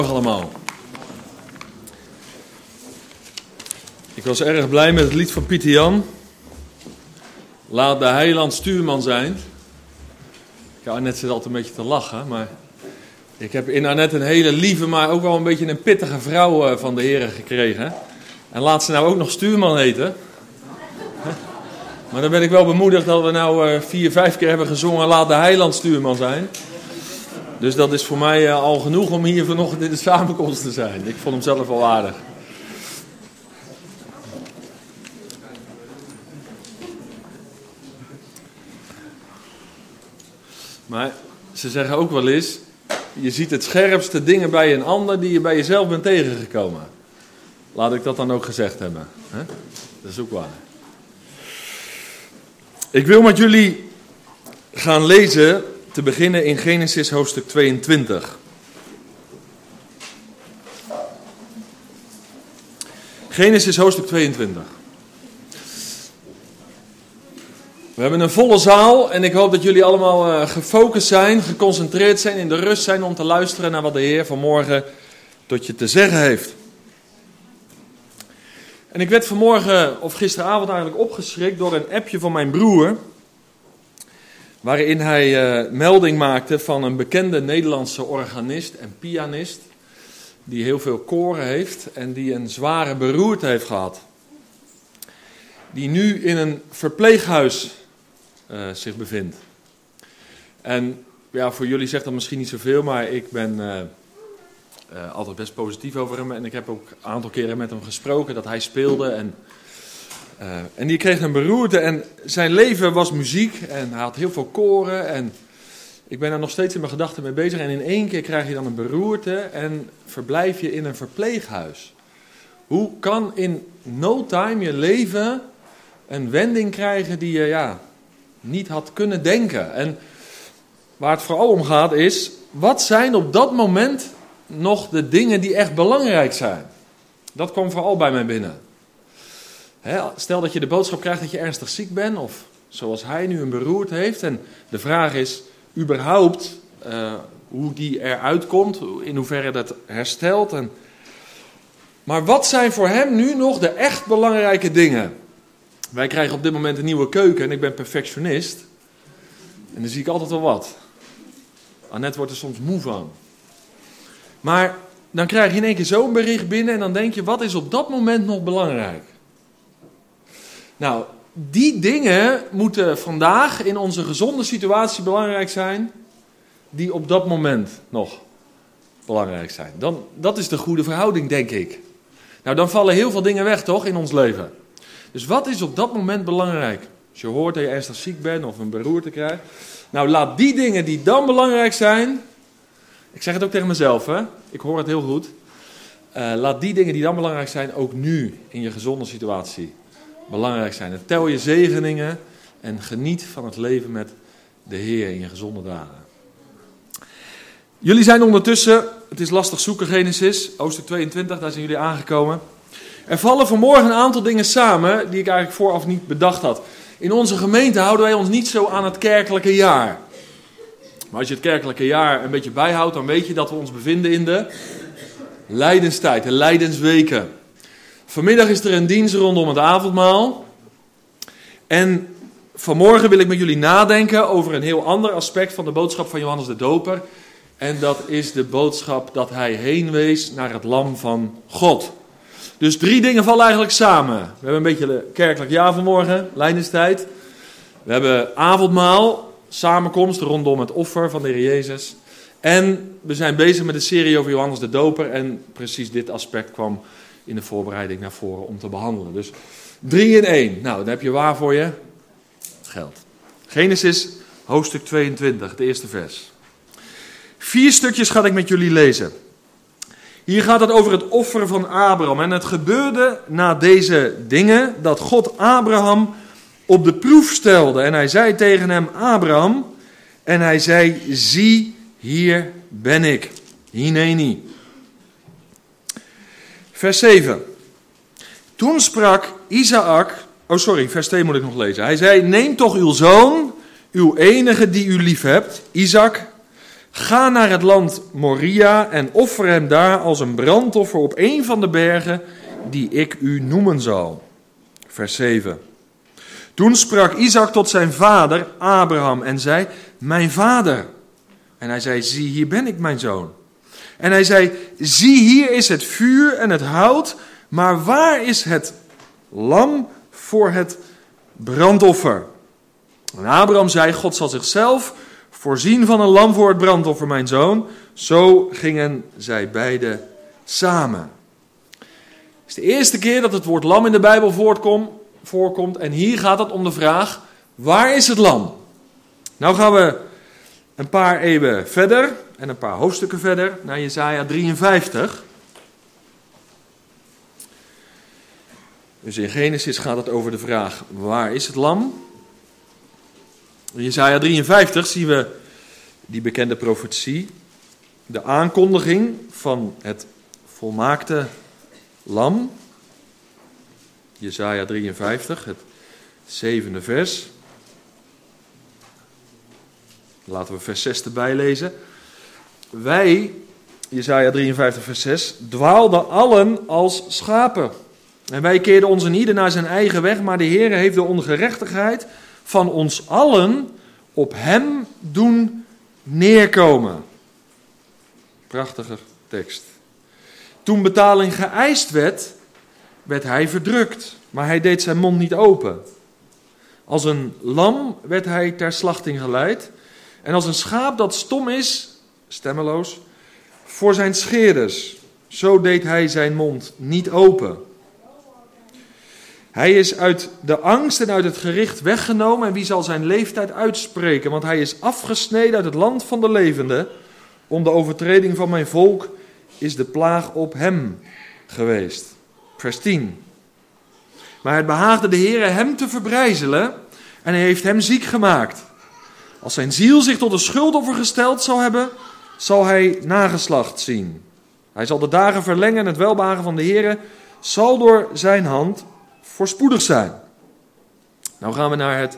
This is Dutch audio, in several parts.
Allemaal. Ik was erg blij met het lied van Pieter Jan. Laat de heiland stuurman zijn. Annette zit altijd een beetje te lachen, maar ik heb in Annette een hele lieve, maar ook wel een beetje een pittige vrouw van de Heere gekregen. En laat ze nou ook nog stuurman heten. Maar dan ben ik wel bemoedigd dat we nou 4-5 keer hebben gezongen, laat de heiland stuurman zijn. Dus dat is voor mij al genoeg om hier vanochtend in de samenkomst te zijn. Ik vond hem zelf wel aardig. Maar ze zeggen ook wel eens, je ziet het scherpste dingen bij een ander die je bij jezelf bent tegengekomen. Laat ik dat dan ook gezegd hebben. Hè? Dat is ook waar. Ik wil met jullie gaan lezen, te beginnen in Genesis hoofdstuk 22. Genesis hoofdstuk 22. We hebben een volle zaal en ik hoop dat jullie allemaal gefocust zijn, geconcentreerd zijn, in de rust zijn om te luisteren naar wat de Heer vanmorgen tot je te zeggen heeft. En ik werd vanmorgen, of gisteravond eigenlijk, opgeschrikt door een appje van mijn broer, waarin hij melding maakte van een bekende Nederlandse organist en pianist, die heel veel koren heeft en die een zware beroerte heeft gehad. Die nu in een verpleeghuis zich bevindt. En ja, voor jullie zegt dat misschien niet zoveel, maar ik ben altijd best positief over hem. En ik heb ook een aantal keren met hem gesproken dat hij speelde. En die kreeg een beroerte en zijn leven was muziek en hij had heel veel koren. En ik ben daar nog steeds in mijn gedachten mee bezig. En in één keer krijg je dan een beroerte en verblijf je in een verpleeghuis. Hoe kan in no time je leven een wending krijgen die je niet had kunnen denken? En waar het vooral om gaat is, wat zijn op dat moment nog de dingen die echt belangrijk zijn? Dat kwam vooral bij mij binnen. Stel dat je de boodschap krijgt dat je ernstig ziek bent, of zoals hij nu een beroerte heeft. En de vraag is überhaupt hoe die eruit komt, in hoeverre dat herstelt. Maar wat zijn voor hem nu nog de echt belangrijke dingen? Wij krijgen op dit moment een nieuwe keuken en ik ben perfectionist. En dan zie ik altijd wel wat. Annette wordt er soms moe van. Maar dan krijg je in één keer zo'n bericht binnen en dan denk je, wat is op dat moment nog belangrijk? Nou, die dingen moeten vandaag in onze gezonde situatie belangrijk zijn, die op dat moment nog belangrijk zijn. Dat is de goede verhouding, denk ik. Nou, dan vallen heel veel dingen weg, toch, in ons leven. Dus wat is op dat moment belangrijk? Als je hoort dat je ernstig ziek bent of een beroerte krijgt. Nou, laat die dingen die dan belangrijk zijn. Ik zeg het ook tegen mezelf, hè. Ik hoor het heel goed. Laat die dingen die dan belangrijk zijn ook nu in je gezonde situatie belangrijk zijn. En tel je zegeningen en geniet van het leven met de Heer in je gezonde dagen. Jullie zijn ondertussen, het is lastig zoeken, Genesis, hoofdstuk 22, daar zijn jullie aangekomen. Er vallen vanmorgen een aantal dingen samen die ik eigenlijk vooraf niet bedacht had. In onze gemeente houden wij ons niet zo aan het kerkelijke jaar. Maar als je het kerkelijke jaar een beetje bijhoudt, dan weet je dat we ons bevinden in de lijdenstijd, de lijdensweken. Vanmiddag is er een dienst rondom het avondmaal. En vanmorgen wil ik met jullie nadenken over een heel ander aspect van de boodschap van Johannes de Doper. En dat is de boodschap dat hij heen wees naar het lam van God. Dus 3 dingen vallen eigenlijk samen. We hebben een beetje kerkelijk jaar vanmorgen, lijdenstijd. We hebben avondmaal, samenkomst rondom het offer van de Heer Jezus. En we zijn bezig met de serie over Johannes de Doper. En precies dit aspect kwam in de voorbereiding naar voren om te behandelen. Dus 3 in 1. Nou, dan heb je waar voor je? Geld. Genesis hoofdstuk 22, het eerste vers. 4 stukjes ga ik met jullie lezen. Hier gaat het over het offer van Abraham. En het gebeurde na deze dingen dat God Abraham op de proef stelde. En hij zei tegen hem, Abraham. En hij zei, zie, hier ben ik. Hineni. Vers 7. Toen sprak Isaac. Vers 2 moet ik nog lezen. Hij zei, neem toch uw zoon, uw enige die u lief hebt, Isaac. Ga naar het land Moria en offer hem daar als een brandoffer op een van de bergen die ik u noemen zal. Vers 7. Toen sprak Isaac tot zijn vader Abraham en zei, mijn vader. En hij zei, zie hier ben ik mijn zoon. En hij zei, zie hier is het vuur en het hout, maar waar is het lam voor het brandoffer? En Abraham zei, God zal zichzelf voorzien van een lam voor het brandoffer, mijn zoon. Zo gingen zij beiden samen. Het is de eerste keer dat het woord lam in de Bijbel voorkomt. En hier gaat het om de vraag, waar is het lam? Nou gaan we een paar eeuwen verder en een paar hoofdstukken verder naar Jesaja 53. Dus in Genesis gaat het over de vraag, waar is het lam? In Jesaja 53 zien we die bekende profetie, de aankondiging van het volmaakte lam. Jesaja 53, het 7e vers. Laten we vers 6 erbij lezen. Wij, Jesaja 53 vers 6, dwaalden allen als schapen. En wij keerden ons in ieder naar zijn eigen weg, maar de Heere heeft de ongerechtigheid van ons allen op hem doen neerkomen. Prachtige tekst. Toen betaling geëist werd, werd hij verdrukt, maar hij deed zijn mond niet open. Als een lam werd hij ter slachting geleid, en als een schaap dat stom is, stemmeloos, voor zijn scheerders, zo deed hij zijn mond niet open. Hij is uit de angst en uit het gericht weggenomen en wie zal zijn leeftijd uitspreken? Want hij is afgesneden uit het land van de levenden. Om de overtreding van mijn volk is de plaag op hem geweest. Vers 10. Maar het behaagde de Heere hem te verbrijzelen en hij heeft hem ziek gemaakt. Als zijn ziel zich tot een schuldoffer gesteld zal hebben, zal hij nageslacht zien. Hij zal de dagen verlengen en het welbehagen van de Heere zal door zijn hand voorspoedig zijn. Nou gaan we naar het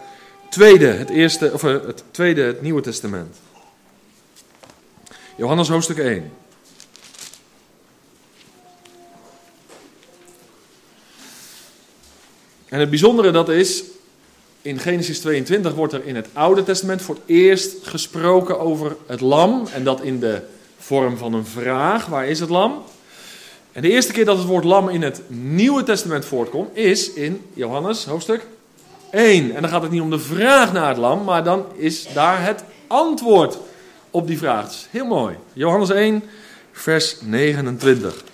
tweede, het Nieuwe Testament. Johannes hoofdstuk 1. En het bijzondere dat is, in Genesis 22 wordt er in het Oude Testament voor het eerst gesproken over het lam. En dat in de vorm van een vraag, waar is het lam? En de eerste keer dat het woord lam in het Nieuwe Testament voortkomt, is in Johannes hoofdstuk 1. En dan gaat het niet om de vraag naar het lam, maar dan is daar het antwoord op die vraag. Dat is heel mooi. Johannes 1, vers 29.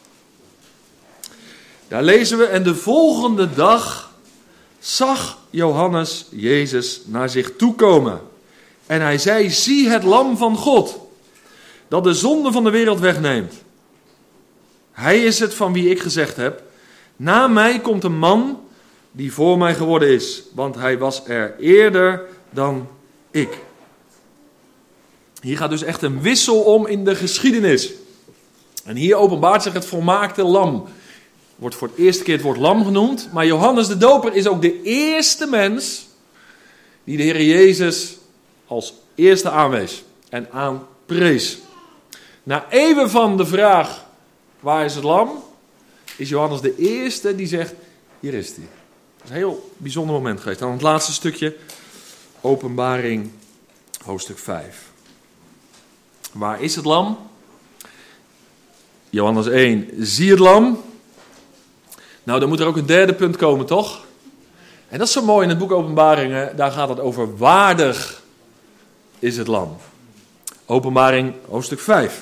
Daar lezen we, en de volgende dag zag Johannes Jezus naar zich toekomen. En hij zei, zie het lam van God, dat de zonde van de wereld wegneemt. Hij is het van wie ik gezegd heb, na mij komt een man die voor mij geworden is, want hij was er eerder dan ik. Hier gaat dus echt een wissel om in de geschiedenis. En hier openbaart zich het volmaakte lam. Wordt voor het eerste keer het woord lam genoemd, maar Johannes de Doper is ook de eerste mens die de Heer Jezus als eerste aanwees en aanprees. Na eeuwen van de vraag, waar is het lam? Is Johannes de eerste die zegt, hier is hij. Dat is een heel bijzonder moment geweest. Dan het laatste stukje, Openbaring, hoofdstuk 5. Waar is het lam? Johannes 1, zie het lam. Nou, dan moet er ook een derde punt komen, toch? En dat is zo mooi in het boek Openbaringen, daar gaat het over waardig is het lam. Openbaring, hoofdstuk 5.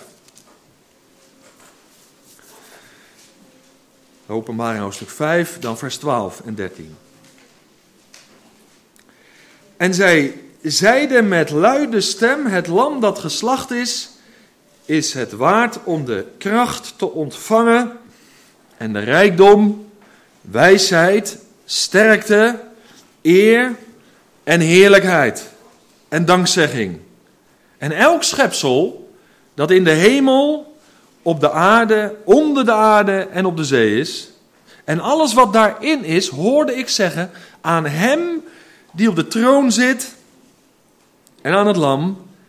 Openbaring hoofdstuk 5, dan vers 12 en 13. En zij zeiden met luide stem, het lam dat geslacht is het waard om de kracht te ontvangen en de rijkdom, wijsheid, sterkte, eer en heerlijkheid en dankzegging. En elk schepsel dat in de hemel, op de aarde, onder de aarde en op de zee is. En alles wat daarin is, hoorde ik zeggen, aan hem die op de troon zit en aan het lam,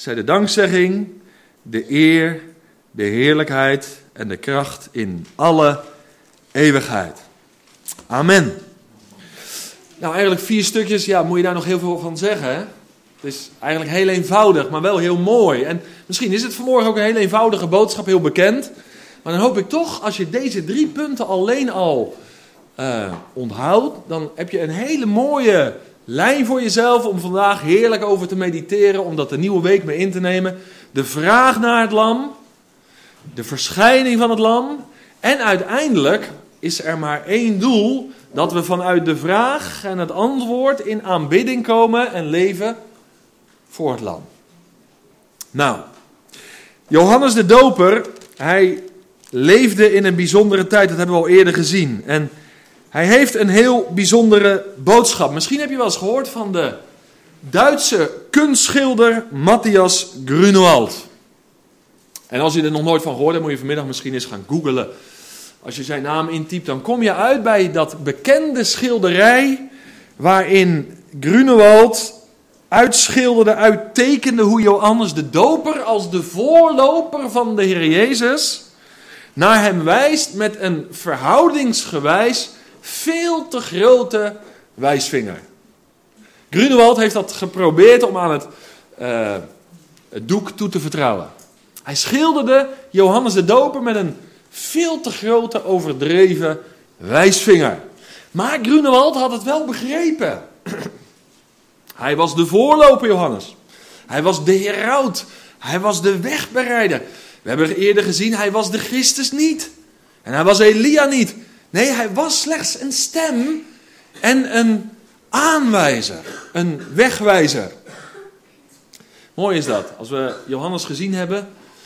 zij de dankzegging, de eer, de heerlijkheid en de kracht in alle eeuwigheid. Amen. Nou, eigenlijk 4 stukjes, ja, moet je daar nog heel veel van zeggen, hè? Het is eigenlijk heel eenvoudig, maar wel heel mooi. En misschien is het vanmorgen ook een heel eenvoudige boodschap, heel bekend. Maar dan hoop ik toch, als je deze 3 punten alleen al onthoudt, dan heb je een hele mooie lijn voor jezelf om vandaag heerlijk over te mediteren, om dat de nieuwe week mee in te nemen. De vraag naar het lam, de verschijning van het lam en uiteindelijk is er maar 1 doel, dat we vanuit de vraag en het antwoord in aanbidding komen en leven voor het lam. Nou, Johannes de Doper, hij leefde in een bijzondere tijd, dat hebben we al eerder gezien. En hij heeft een heel bijzondere boodschap. Misschien heb je wel eens gehoord van de Duitse kunstschilder Matthias Grunewald. En als je er nog nooit van gehoord hebt, moet je vanmiddag misschien eens gaan googlen. Als je zijn naam intypt, dan kom je uit bij dat bekende schilderij waarin Grunewald uitschilderde, uittekende hoe Johannes de Doper als de voorloper van de Heer Jezus naar hem wijst met een verhoudingsgewijs veel te grote wijsvinger. Grunewald heeft dat geprobeerd om aan het doek toe te vertrouwen. Hij schilderde Johannes de Doper met een veel te grote overdreven wijsvinger. Maar Grunewald had het wel begrepen. Hij was de voorloper, Johannes. Hij was de heraut. Hij was de wegbereider. We hebben eerder gezien, hij was de Christus niet. En hij was Elia niet. Nee, hij was slechts een stem en een aanwijzer. Een wegwijzer. Mooi is dat. Als we Johannes gezien hebben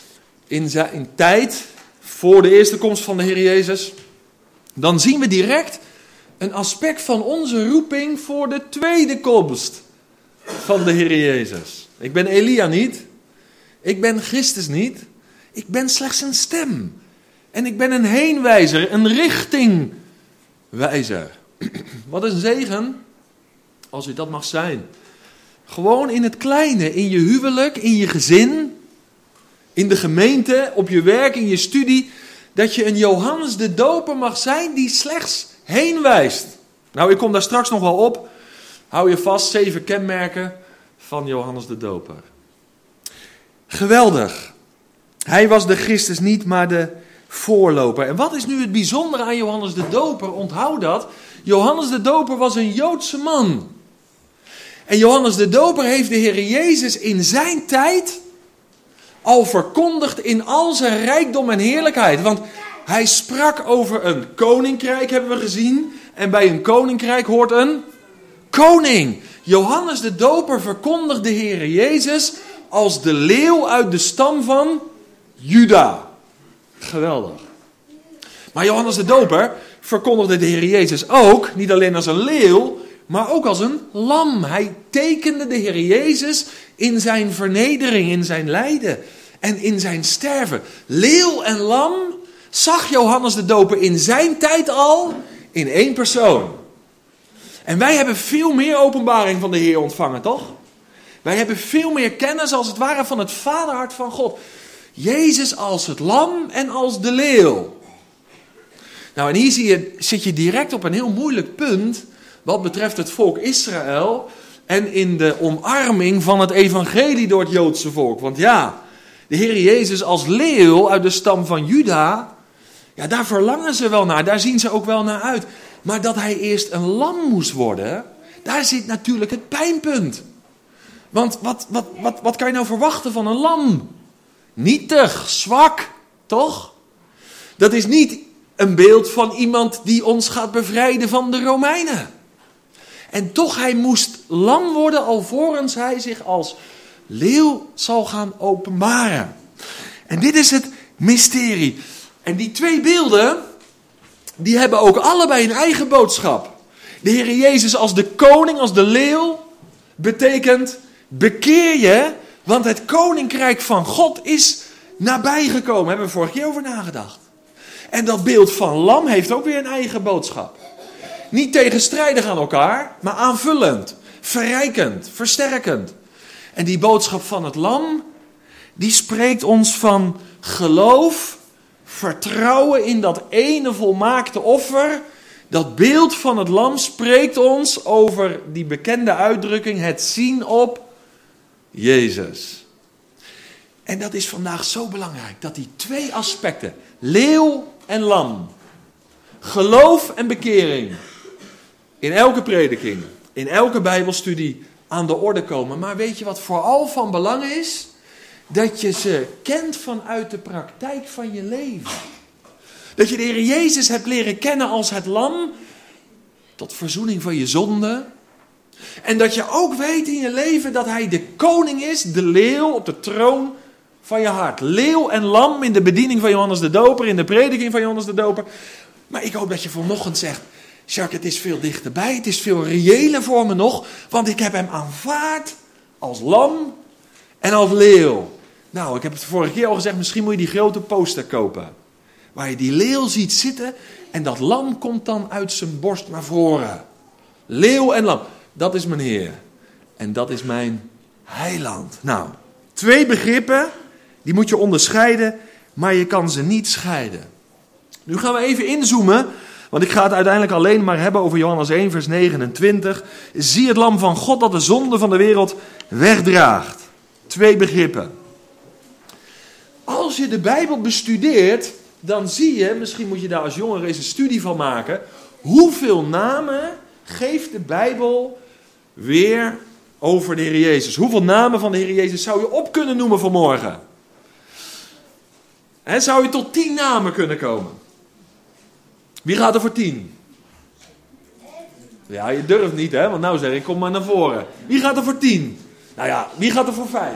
in tijd voor de eerste komst van de Heer Jezus, dan zien we direct een aspect van onze roeping voor de tweede komst van de Heer Jezus. Ik ben Elia niet. Ik ben Christus niet. Ik ben slechts een stem. En ik ben een heenwijzer, een richtingwijzer. Wat een zegen als u dat mag zijn. Gewoon in het kleine, in je huwelijk, in je gezin, in de gemeente, op je werk, in je studie, dat je een Johannes de Doper mag zijn die slechts heen wijst. Nou, ik kom daar straks nog wel op. Hou je vast, 7 kenmerken van Johannes de Doper. Geweldig. Hij was de Christus niet, maar de voorloper. En wat is nu het bijzondere aan Johannes de Doper? Onthoud dat. Johannes de Doper was een Joodse man. En Johannes de Doper heeft de Heer Jezus in zijn tijd al verkondigd in al zijn rijkdom en heerlijkheid. Want hij sprak over een koninkrijk, hebben we gezien. En bij een koninkrijk hoort een koning. Johannes de Doper verkondigt de Heer Jezus als de leeuw uit de stam van Juda. Geweldig. Maar Johannes de Doper verkondigde de Heer Jezus ook, niet alleen als een leeuw, maar ook als een lam. Hij tekende de Heer Jezus in zijn vernedering, in zijn lijden en in zijn sterven. Leeuw en lam zag Johannes de Doper in zijn tijd al in 1 persoon. En wij hebben veel meer openbaring van de Heer ontvangen, toch? Wij hebben veel meer kennis als het ware van het vaderhart van God. Jezus als het lam en als de leeuw. Nou, en hier zit je direct op een heel moeilijk punt wat betreft het volk Israël en in de omarming van het evangelie door het Joodse volk. Want ja, de Heer Jezus als leeuw uit de stam van Juda, ja, daar verlangen ze wel naar, daar zien ze ook wel naar uit. Maar dat hij eerst een lam moest worden, daar zit natuurlijk het pijnpunt. Want wat kan je nou verwachten van een lam? Nietig, zwak, toch? Dat is niet een beeld van iemand die ons gaat bevrijden van de Romeinen. En toch, hij moest lam worden alvorens hij zich als leeuw zal gaan openbaren. En dit is het mysterie. En die 2 beelden, die hebben ook allebei een eigen boodschap. De Heer Jezus als de koning, als de leeuw, betekent bekeer je, want het koninkrijk van God is nabijgekomen. Daar hebben we vorige keer over nagedacht. En dat beeld van lam heeft ook weer een eigen boodschap. Niet tegenstrijdig aan elkaar, maar aanvullend, verrijkend, versterkend. En die boodschap van het lam, die spreekt ons van geloof, vertrouwen in dat ene volmaakte offer. Dat beeld van het lam spreekt ons over die bekende uitdrukking, het zien op Jezus. En dat is vandaag zo belangrijk, dat die twee aspecten, leeuw en lam, geloof en bekering, in elke prediking, in elke bijbelstudie aan de orde komen. Maar weet je wat vooral van belang is? Dat je ze kent vanuit de praktijk van je leven. Dat je de Heer Jezus hebt leren kennen als het lam, tot verzoening van je zonde. En dat je ook weet in je leven dat hij de koning is, de leeuw op de troon van je hart. Leeuw en lam in de bediening van Johannes de Doper, in de prediking van Johannes de Doper. Maar ik hoop dat je vanochtend zegt, Jacques, het is veel dichterbij, het is veel reëler voor me nog, want ik heb hem aanvaard als lam en als leeuw. Nou, ik heb het vorige keer al gezegd, misschien moet je die grote poster kopen. Waar je die leeuw ziet zitten en dat lam komt dan uit zijn borst naar voren. Leeuw en lam, dat is mijn Heer. En dat is mijn heiland. Nou, twee begrippen, die moet je onderscheiden, maar je kan ze niet scheiden. Nu gaan we even inzoomen, want ik ga het uiteindelijk alleen maar hebben over Johannes 1 vers 29. Zie het lam van God dat de zonde van de wereld wegdraagt. Twee begrippen. Als je de Bijbel bestudeert, dan zie je, misschien moet je daar als jongere eens een studie van maken, hoeveel namen geeft de Bijbel weer over de Heer Jezus. Hoeveel namen van de Heer Jezus zou je op kunnen noemen vanmorgen? En zou je tot 10 namen kunnen komen? Wie gaat er voor 10? Ja, je durft niet, hè? Want nou zeg ik, kom maar naar voren. Wie gaat er voor 10? Nou ja, wie gaat er voor 5?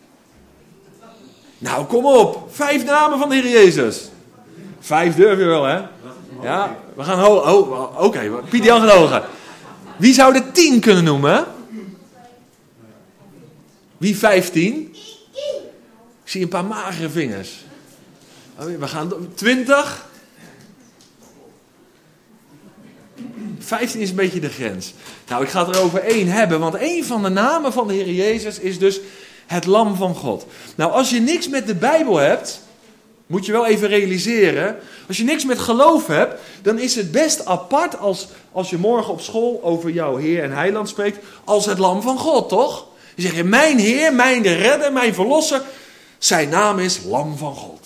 Nou, kom op. 5 namen van de Heer Jezus. 5 durf je wel, hè? Ja, we gaan oké, Piet Jan gaat hoger. Wie zou er 10 kunnen noemen? Wie 15? Ik zie een paar magere vingers. We gaan 20. 15 is een beetje de grens. Nou, ik ga het er over 1 hebben, want 1 van de namen van de Heer Jezus is dus het lam van God. Nou, als je niks met de Bijbel hebt, moet je wel even realiseren, als je niks met geloof hebt, dan is het best apart als je morgen op school over jouw Heer en Heiland spreekt, als het lam van God, toch? Je zegt, mijn Heer, mijn de redder, mijn verlosser, zijn naam is lam van God.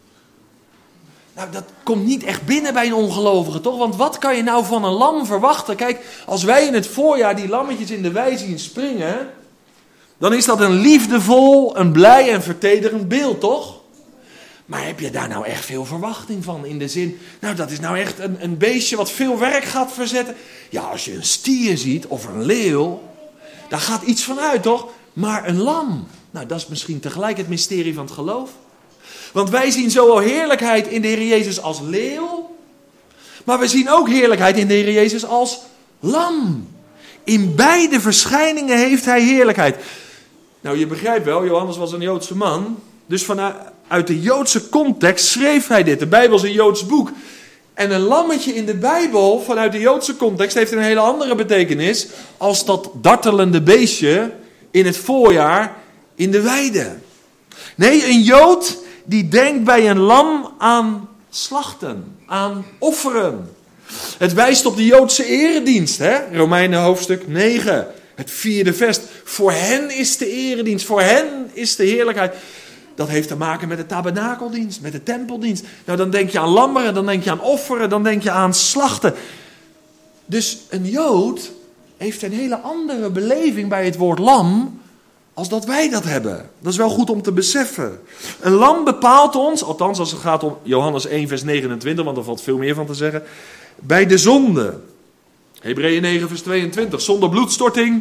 Nou, dat komt niet echt binnen bij een ongelovige, toch? Want wat kan je nou van een lam verwachten? Kijk, als wij in het voorjaar die lammetjes in de wei zien springen, dan is dat een liefdevol, een blij en vertederend beeld, toch? Maar heb je daar nou echt veel verwachting van? In de zin, nou dat is nou echt een beestje wat veel werk gaat verzetten. Ja, als je een stier ziet of een leeuw, daar gaat iets van uit, toch? Maar een lam, nou dat is misschien tegelijk het mysterie van het geloof. Want wij zien zowel heerlijkheid in de Heer Jezus als leeuw, maar we zien ook heerlijkheid in de Heer Jezus als lam. In beide verschijningen heeft hij heerlijkheid. Nou, je begrijpt wel, Johannes was een Joodse man, dus vanuit de Joodse context schreef hij dit. De Bijbel is een Joods boek. En een lammetje in de Bijbel, vanuit de Joodse context, heeft een hele andere betekenis als dat dartelende beestje in het voorjaar in de weide. Nee, een Jood die denkt bij een lam aan slachten, aan offeren. Het wijst op de Joodse eredienst, hè? Romeinen hoofdstuk 9, het 4e vers. Voor hen is de eredienst, voor hen is de heerlijkheid. Dat heeft te maken met de tabernakeldienst, met de tempeldienst. Nou, dan denk je aan lammeren, dan denk je aan offeren, dan denk je aan slachten. Dus een Jood heeft een hele andere beleving bij het woord lam als dat wij dat hebben. Dat is wel goed om te beseffen. Een lam bepaalt ons, althans als het gaat om Johannes 1 vers 29, want er valt veel meer van te zeggen, bij de zonde. Hebreeën 9 vers 22, zonder bloedstorting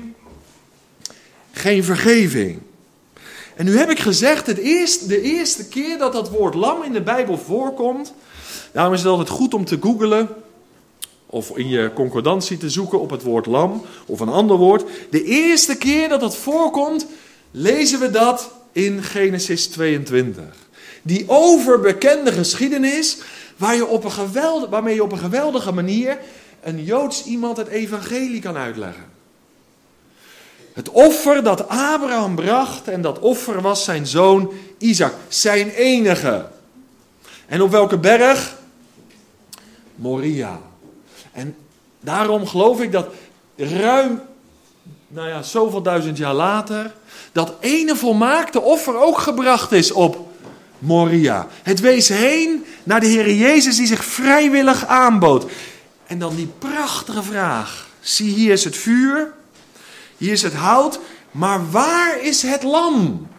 geen vergeving. En nu heb ik gezegd, de eerste keer dat dat woord lam in de Bijbel voorkomt, daarom is het altijd goed om te googlen of in je concordantie te zoeken op het woord lam of een ander woord. De eerste keer dat dat voorkomt, lezen we dat in Genesis 22. Die overbekende geschiedenis waarmee je op een geweldige manier een Joods iemand het evangelie kan uitleggen. Het offer dat Abraham bracht, en dat offer was zijn zoon Isaac, zijn enige. En op welke berg? Moria. En daarom geloof ik dat ruim, zoveel duizend jaar later, dat ene volmaakte offer ook gebracht is op Moria. Het wees heen naar de Heer Jezus die zich vrijwillig aanbood. En dan die prachtige vraag. Zie, hier is het vuur, hier is het hout, maar waar is het lam?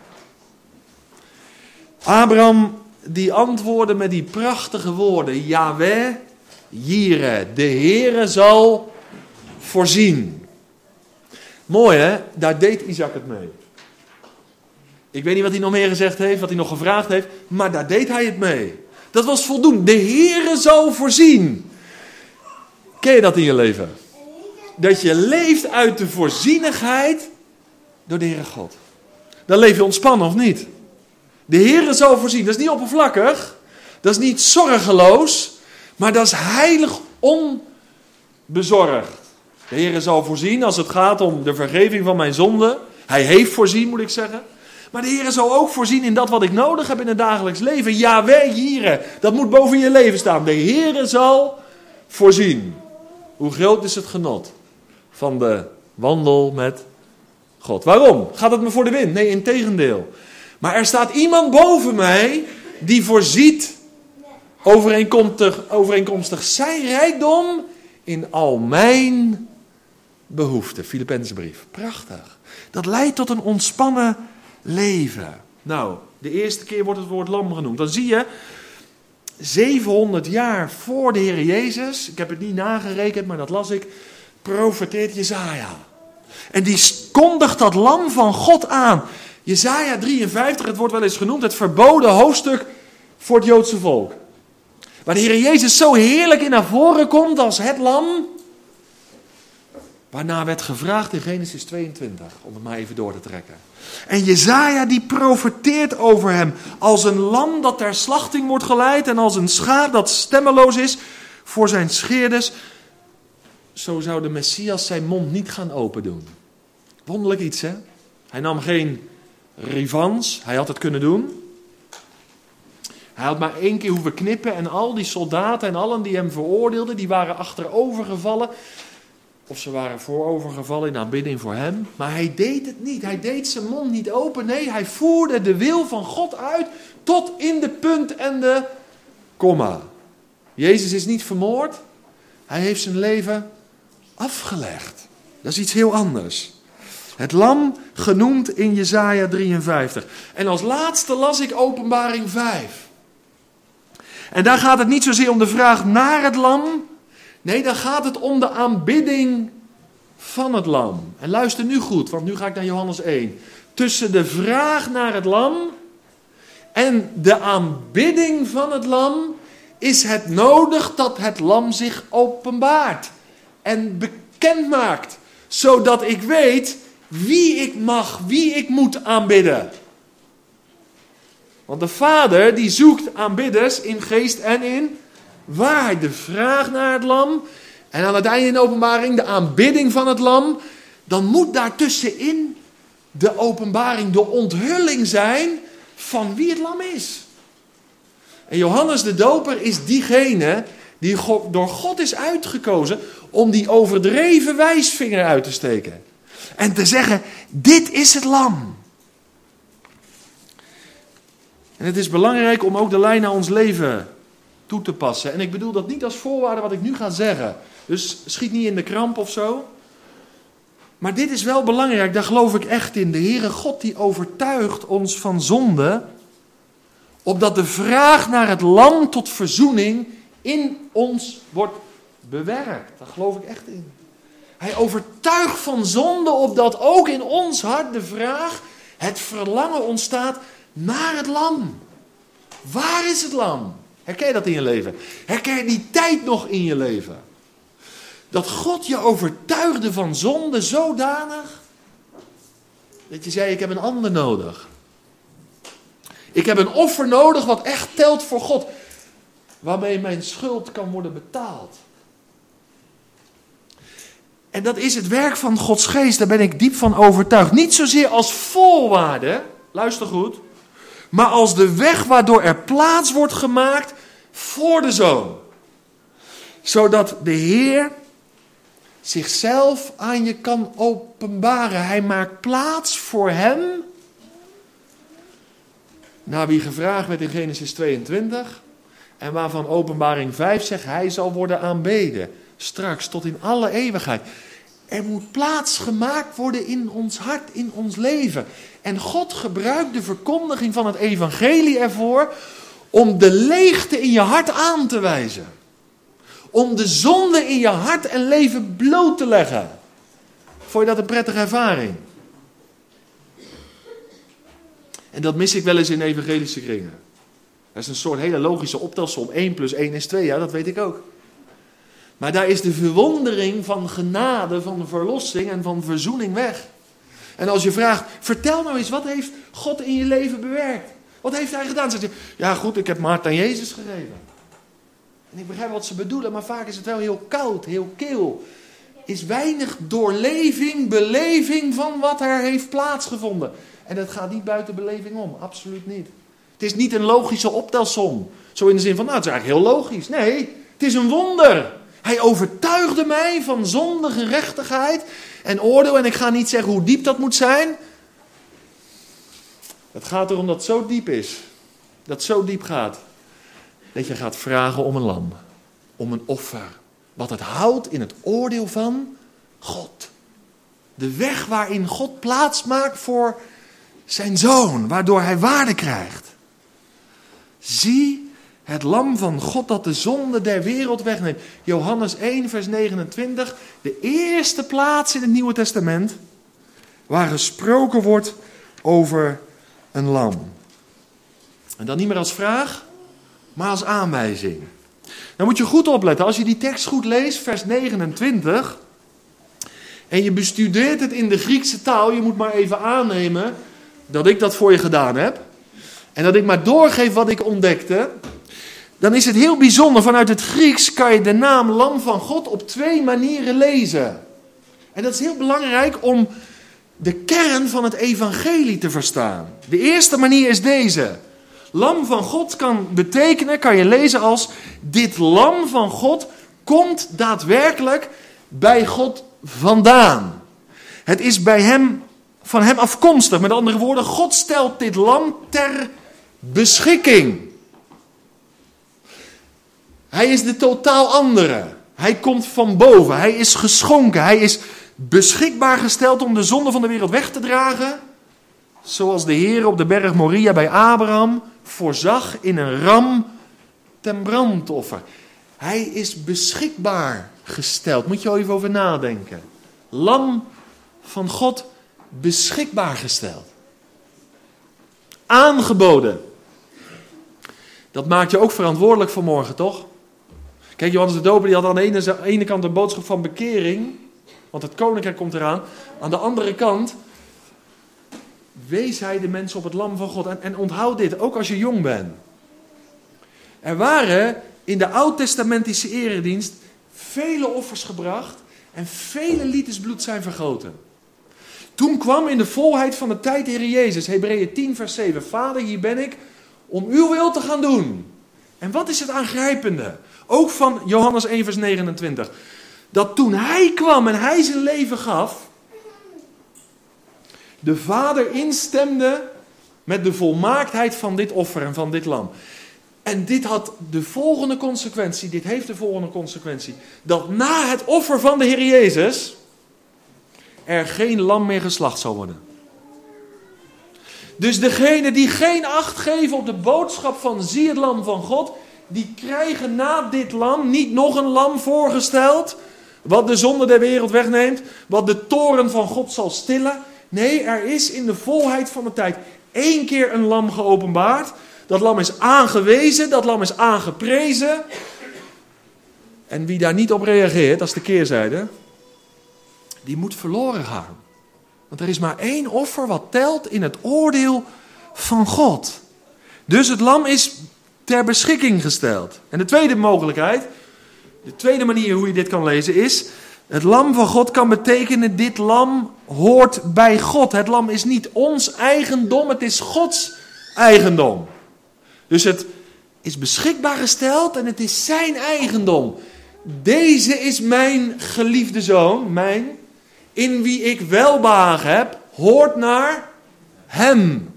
Abraham die antwoordde met die prachtige woorden. Yahweh, Jireh, de Heere zal voorzien. Mooi hè, daar deed Isaac het mee. Ik weet niet wat hij nog meer gezegd heeft, wat hij nog gevraagd heeft, maar daar deed hij het mee. Dat was voldoende. De Heere zal voorzien. Ken je dat in je leven? Dat je leeft uit de voorzienigheid door de Heere God. Dan leef je ontspannen of niet? De Heere zal voorzien. Dat is niet oppervlakkig. Dat is niet zorgeloos. Maar dat is heilig onbezorgd. De Heere zal voorzien als het gaat om de vergeving van mijn zonde. Hij heeft voorzien, moet ik zeggen. Maar de Heere zal ook voorzien in dat wat ik nodig heb in het dagelijks leven. Yahweh, Jireh. Dat moet boven je leven staan. De Heere zal voorzien. Hoe groot is het genot van de wandel met God? Waarom? Gaat het me voor de wind? Nee, integendeel. Maar er staat iemand boven mij die voorziet overeenkomstig zijn rijkdom in al mijn behoeften. Filippenzenbrief. Prachtig. Dat leidt tot een ontspannen leven. Nou, de eerste keer wordt het woord lam genoemd. Dan zie je, 700 jaar voor de Heer Jezus, ik heb het niet nagerekend, maar dat las ik, profeteert Jesaja. En die kondigt dat lam van God aan. Jesaja 53, het wordt wel eens genoemd, het verboden hoofdstuk voor het Joodse volk. Waar de Heer Jezus zo heerlijk in naar voren komt als het lam. Waarna werd gevraagd in Genesis 22, om het maar even door te trekken. En Jesaja die profeteert over hem als een lam dat ter slachting wordt geleid en als een schaap dat stemmeloos is voor zijn scheerders. Zo zou de Messias zijn mond niet gaan open doen. Wonderlijk iets, hè? Hij nam geen revanche, hij had het kunnen doen. Hij had maar 1 keer hoeven knippen en al die soldaten en allen die hem veroordeelden, die waren achterovergevallen. Of ze waren voorovergevallen in aanbidding voor hem. Maar hij deed het niet. Hij deed zijn mond niet open. Nee, hij voerde de wil van God uit tot in de punt en de komma. Jezus is niet vermoord. Hij heeft zijn leven afgelegd. Dat is iets heel anders. Het lam genoemd in Jesaja 53. En als laatste las ik Openbaring 5. En daar gaat het niet zozeer om de vraag naar het lam. Nee, dan gaat het om de aanbidding van het lam. En luister nu goed, want nu ga ik naar Johannes 1. Tussen de vraag naar het lam en de aanbidding van het lam is het nodig dat het lam zich openbaart en bekend maakt. Zodat ik weet wie ik mag, wie ik moet aanbidden. Want de Vader die zoekt aanbidders in geest en in waarheid. De vraag naar het lam en aan het einde in de openbaring de aanbidding van het lam. Dan moet daartussenin de openbaring, de onthulling zijn van wie het lam is. En Johannes de Doper is diegene die door God is uitgekozen om die overdreven wijsvinger uit te steken. En te zeggen, dit is het lam. En het is belangrijk om ook de lijn naar ons leven toe te passen. En ik bedoel dat niet als voorwaarde wat ik nu ga zeggen. Dus schiet niet in de kramp of zo. Maar dit is wel belangrijk, daar geloof ik echt in. De Heere God die overtuigt ons van zonde, opdat de vraag naar het lam tot verzoening in ons wordt bewerkt. Daar geloof ik echt in. Hij overtuigt van zonde, opdat ook in ons hart de vraag, het verlangen ontstaat naar het lam. Waar is het lam? Herken je dat in je leven? Herken je die tijd nog in je leven? Dat God je overtuigde van zonde zodanig, dat je zei, ik heb een ander nodig. Ik heb een offer nodig wat echt telt voor God. Waarmee mijn schuld kan worden betaald. En dat is het werk van Gods geest, daar ben ik diep van overtuigd. Niet zozeer als voorwaarde, luister goed, maar als de weg waardoor er plaats wordt gemaakt voor de Zoon. Zodat de Heer zichzelf aan je kan openbaren. Hij maakt plaats voor hem, naar wie gevraagd werd in Genesis 22. En waarvan Openbaring 5 zegt, hij zal worden aanbeden. Straks, tot in alle eeuwigheid. Er moet plaats gemaakt worden in ons hart, in ons leven. En God gebruikt de verkondiging van het evangelie ervoor om de leegte in je hart aan te wijzen. Om de zonde in je hart en leven bloot te leggen. Vond je dat een prettige ervaring? En dat mis ik wel eens in evangelische kringen. Dat is een soort hele logische optelsom. 1 + 1 is 2, ja, dat weet ik ook. Maar daar is de verwondering van genade, van verlossing en van verzoening weg. En als je vraagt, vertel nou eens, wat heeft God in je leven bewerkt? Wat heeft hij gedaan? Zeg je, ja goed, ik heb mijn hart aan Jezus gegeven. En ik begrijp wat ze bedoelen, maar vaak is het wel heel koud, heel kil. Is weinig doorleving, beleving van wat er heeft plaatsgevonden. En dat gaat niet buiten beleving om, absoluut niet. Het is niet een logische optelsom. Zo in de zin van, nou het is eigenlijk heel logisch. Nee, het is een wonder. Hij overtuigde mij van zonde, gerechtigheid en oordeel. En ik ga niet zeggen hoe diep dat moet zijn. Het gaat erom dat het zo diep is. Dat het zo diep gaat. Dat je gaat vragen om een lam. Om een offer. Wat het houdt in het oordeel van God. De weg waarin God plaats maakt voor zijn zoon. Waardoor hij waarde krijgt. Zie het lam van God dat de zonde der wereld wegneemt. Johannes 1 vers 29. De eerste plaats in het Nieuwe Testament. Waar gesproken wordt over een lam. En dan niet meer als vraag, maar als aanwijzing. Dan moet je goed opletten. Als je die tekst goed leest, vers 29. En je bestudeert het in de Griekse taal. Je moet maar even aannemen dat ik dat voor je gedaan heb. En dat ik maar doorgeef wat ik ontdekte. Dan is het heel bijzonder. Vanuit het Grieks kan je de naam Lam van God op 2 manieren lezen. En dat is heel belangrijk om de kern van het evangelie te verstaan. De eerste manier is deze. Lam van God kan betekenen, kan je lezen als, dit lam van God komt daadwerkelijk bij God vandaan. Het is bij hem, van hem afkomstig. Met andere woorden, God stelt dit lam ter beschikking. Hij is de totaal andere. Hij komt van boven. Hij is geschonken. Hij is beschikbaar gesteld om de zonde van de wereld weg te dragen. Zoals de Heer op de berg Moria bij Abraham voorzag in een ram ten brandoffer. Hij is beschikbaar gesteld. Moet je even over nadenken. Lam van God beschikbaar gesteld. Aangeboden. Dat maakt je ook verantwoordelijk voor morgen, toch? Kijk, Johannes de Doper die had aan de ene kant de boodschap van bekering. Want het koninkrijk komt eraan. Aan de andere kant wees hij de mensen op het lam van God. En onthoud dit, ook als je jong bent. Er waren in de oud-testamentische eredienst vele offers gebracht. En vele liters bloed zijn vergoten. Toen kwam in de volheid van de tijd de Heer Jezus. Hebreeën 10 vers 7. Vader, hier ben ik om uw wil te gaan doen. En wat is het aangrijpende? Ook van Johannes 1 vers 29. Dat toen hij kwam en hij zijn leven gaf, de Vader instemde met de volmaaktheid van dit offer en van dit lam. En dit had de volgende consequentie, dit heeft de volgende consequentie. Dat na het offer van de Heer Jezus er geen lam meer geslacht zal worden. Dus degenen die geen acht geven op de boodschap van zie het lam van God, die krijgen na dit lam niet nog een lam voorgesteld, wat de zonde der wereld wegneemt, wat de toorn van God zal stillen. Nee, er is in de volheid van de tijd 1 keer een lam geopenbaard. Dat lam is aangewezen, dat lam is aangeprezen. En wie daar niet op reageert, dat is de keerzijde, die moet verloren gaan. Want er is maar 1 offer wat telt in het oordeel van God. Dus het lam is ter beschikking gesteld. En de tweede mogelijkheid, de tweede manier hoe je dit kan lezen is, Het lam van God kan betekenen, dit lam hoort bij God. Het lam is niet ons eigendom, het is Gods eigendom. Dus het is beschikbaar gesteld en het is zijn eigendom. Deze is mijn geliefde zoon, mijn, in wie ik welbehagen heb, hoort naar hem.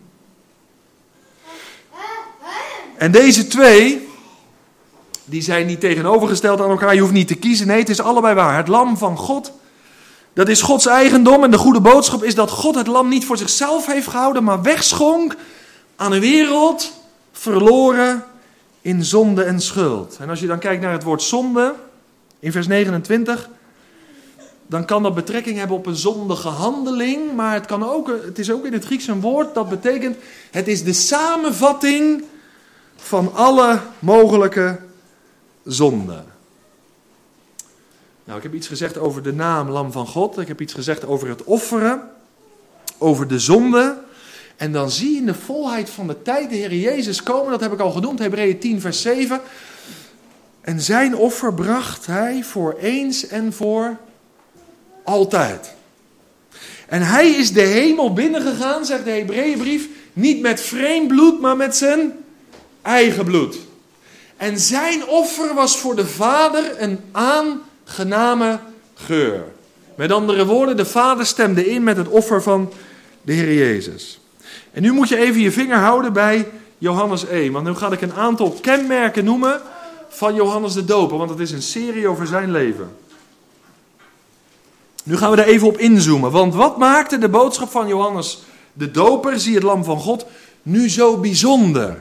En deze twee, die zijn niet tegenovergesteld aan elkaar. Je hoeft niet te kiezen. Nee, het is allebei waar. Het lam van God, dat is Gods eigendom. En de goede boodschap is dat God het lam niet voor zichzelf heeft gehouden, maar wegschonk aan een wereld verloren in zonde en schuld. En als je dan kijkt naar het woord zonde, in vers 29, dan kan dat betrekking hebben op een zondige handeling. Maar het is ook in het Grieks een woord dat betekent, het is de samenvatting van alle mogelijke zonden. Nou, ik heb iets gezegd over de naam Lam van God. Ik heb iets gezegd over het offeren, over de zonde. En dan zie je in de volheid van de tijd de Heer Jezus komen. Dat heb ik al genoemd, Hebreeën 10 vers 7. En zijn offer bracht hij voor eens en voor altijd. En hij is de hemel binnengegaan, zegt de Hebreeënbrief, niet met vreemd bloed, maar met zijn eigen bloed. En zijn offer was voor de Vader een aangename geur. Met andere woorden, de Vader stemde in met het offer van de Heer Jezus. En nu moet je even je vinger houden bij Johannes 1. Want nu ga ik een aantal kenmerken noemen van Johannes de Doper. Want het is een serie over zijn leven. Nu gaan we er even op inzoomen. Want wat maakte de boodschap van Johannes de Doper, zie het lam van God, nu zo bijzonder?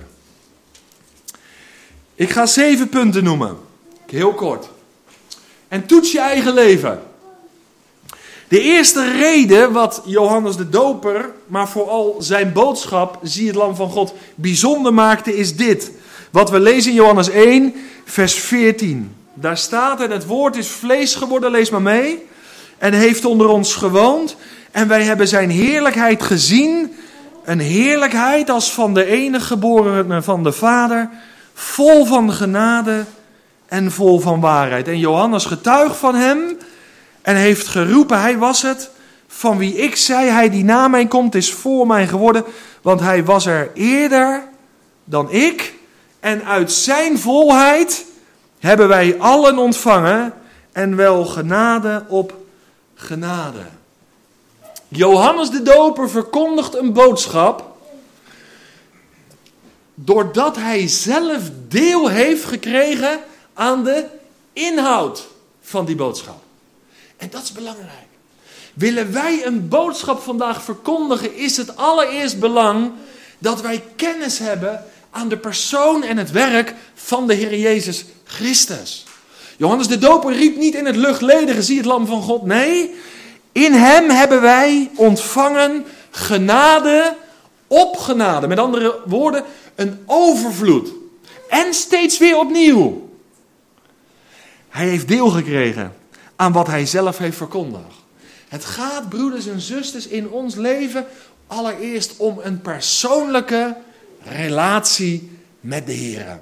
Ik ga 7 punten noemen. Heel kort. En toets je eigen leven. De eerste reden wat Johannes de Doper, maar vooral zijn boodschap, zie het lam van God, bijzonder maakte, is dit. Wat we lezen in Johannes 1, vers 14. Daar staat, en het woord is vlees geworden, lees maar mee, en heeft onder ons gewoond. En wij hebben zijn heerlijkheid gezien, een heerlijkheid als van de enige geborene van de Vader, vol van genade en vol van waarheid. En Johannes getuigt van hem en heeft geroepen, hij was het van wie ik zei, hij die na mij komt is voor mij geworden, want hij was er eerder dan ik. En uit zijn volheid hebben wij allen ontvangen en wel genade op genade. Johannes de Doper verkondigt een boodschap doordat hij zelf deel heeft gekregen aan de inhoud van die boodschap. En dat is belangrijk. Willen wij een boodschap vandaag verkondigen, is het allereerst belang dat wij kennis hebben aan de persoon en het werk van de Heer Jezus Christus. Johannes de Doper riep niet in het luchtledige, zie het lam van God. Nee, in hem hebben wij ontvangen genade op genade. Met andere woorden, een overvloed. En steeds weer opnieuw. Hij heeft deel gekregen aan wat hij zelf heeft verkondigd. Het gaat, broeders en zusters, in ons leven allereerst om een persoonlijke relatie met de Heer.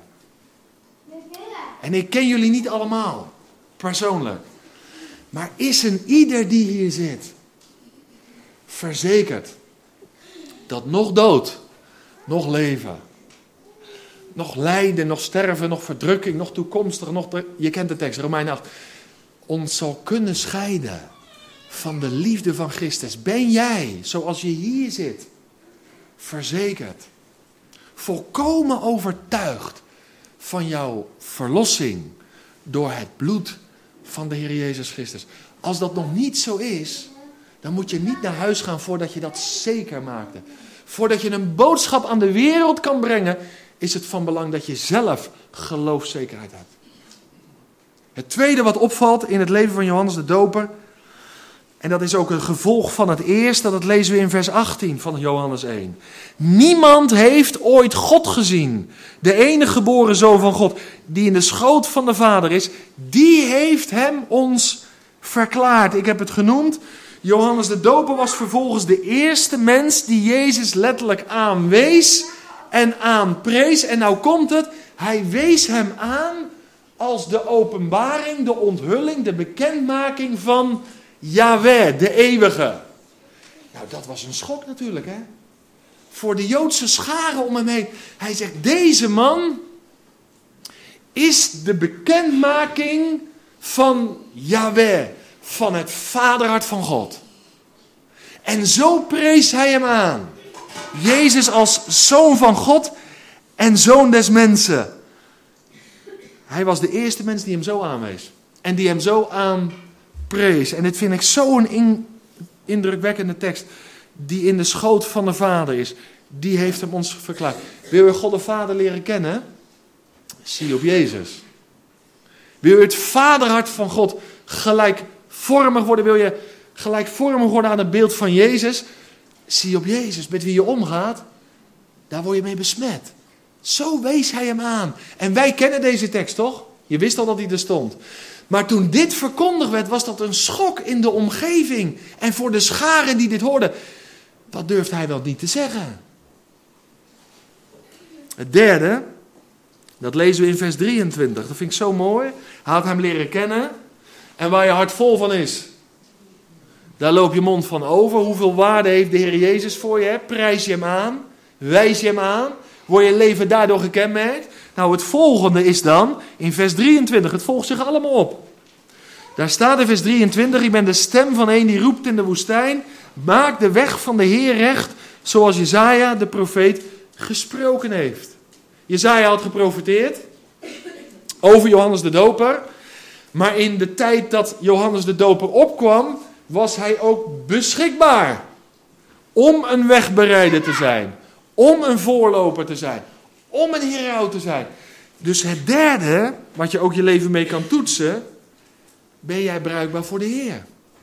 En ik ken jullie niet allemaal, persoonlijk. Maar is een ieder die hier zit verzekerd dat nog dood, nog leven, nog lijden, nog sterven, nog verdrukking, nog toekomstig, je kent de tekst, Romeinen 8, ons zal kunnen scheiden van de liefde van Christus? Ben jij, zoals je hier zit, verzekerd, volkomen overtuigd van jouw verlossing door het bloed van de Heer Jezus Christus? Als dat nog niet zo is, dan moet je niet naar huis gaan voordat je dat zeker maakte. Voordat je een boodschap aan de wereld kan brengen, is het van belang dat je zelf geloofszekerheid hebt. Het tweede wat opvalt in het leven van Johannes de Doper, en dat is ook een gevolg van het eerste, dat lezen we in vers 18 van Johannes 1. Niemand heeft ooit God gezien. De enige geboren Zoon van God, die in de schoot van de Vader is, die heeft hem ons verklaard. Ik heb het genoemd. Johannes de Doper was vervolgens de eerste mens die Jezus letterlijk aanwees en aanprees. En nou komt het, hij wees hem aan als de openbaring, de onthulling, de bekendmaking van Yahweh, de eeuwige. Nou, dat was een schok natuurlijk, hè. Voor de Joodse scharen om hem heen. Hij zegt, deze man is de bekendmaking van Yahweh, van het vaderhart van God. En zo prees hij hem aan. Jezus als zoon van God en zoon des mensen. Hij was de eerste mens die hem zo aanwees. En die hem zo aanprees. En dit vind ik zo'n indrukwekkende tekst. Die in de schoot van de Vader is. Die heeft hem ons verklaard. Wil je God de Vader leren kennen? Zie op Jezus. Wil je het vaderhart van God gelijkvormig worden? Wil je gelijkvormig worden aan het beeld van Jezus? Zie op Jezus. Met wie je omgaat, daar word je mee besmet. Zo wees hij hem aan. En wij kennen deze tekst, toch? Je wist al dat hij er stond. Maar toen dit verkondigd werd, was dat een schok in de omgeving. En voor de scharen die dit hoorden. Wat durft hij wel niet te zeggen? Het derde, dat lezen we in vers 23. Dat vind ik zo mooi. Hij had hem leren kennen. En waar je hart vol van is, daar loop je mond van over. Hoeveel waarde heeft de Heer Jezus voor je? Prijs je hem aan? Wijs je hem aan? Word je leven daardoor gekenmerkt? Nou, het volgende is dan, in vers 23, het volgt zich allemaal op. Daar staat in vers 23, ik ben de stem van een die roept in de woestijn. Maak de weg van de Heer recht, zoals Jesaja de profeet gesproken heeft. Jesaja had geprofeteerd over Johannes de Doper. Maar in de tijd dat Johannes de Doper opkwam, was hij ook beschikbaar om een wegbereider te zijn. Om een voorloper te zijn. Om een heraut te zijn. Dus het derde, wat je ook je leven mee kan toetsen. Ben jij bruikbaar voor de Heer?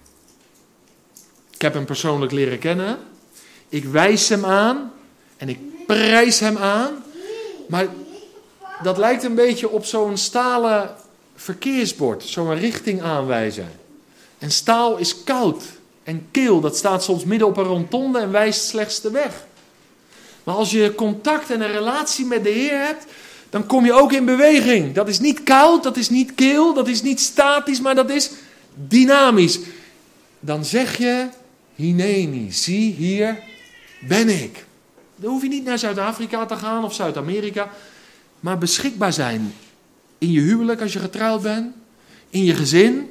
Ik heb hem persoonlijk leren kennen. Ik wijs hem aan. En ik prijs hem aan. Maar dat lijkt een beetje op zo'n stalen verkeersbord. Zo'n richtingaanwijzer. En staal is koud en kil. Dat staat soms midden op een rotonde en wijst slechts de weg. Maar als je contact en een relatie met de Heer hebt, dan kom je ook in beweging. Dat is niet koud, dat is niet kil, dat is niet statisch, maar dat is dynamisch. Dan zeg je, Hineni, zie hier ben ik. Dan hoef je niet naar Zuid-Afrika te gaan of Zuid-Amerika, maar beschikbaar zijn in je huwelijk als je getrouwd bent, in je gezin.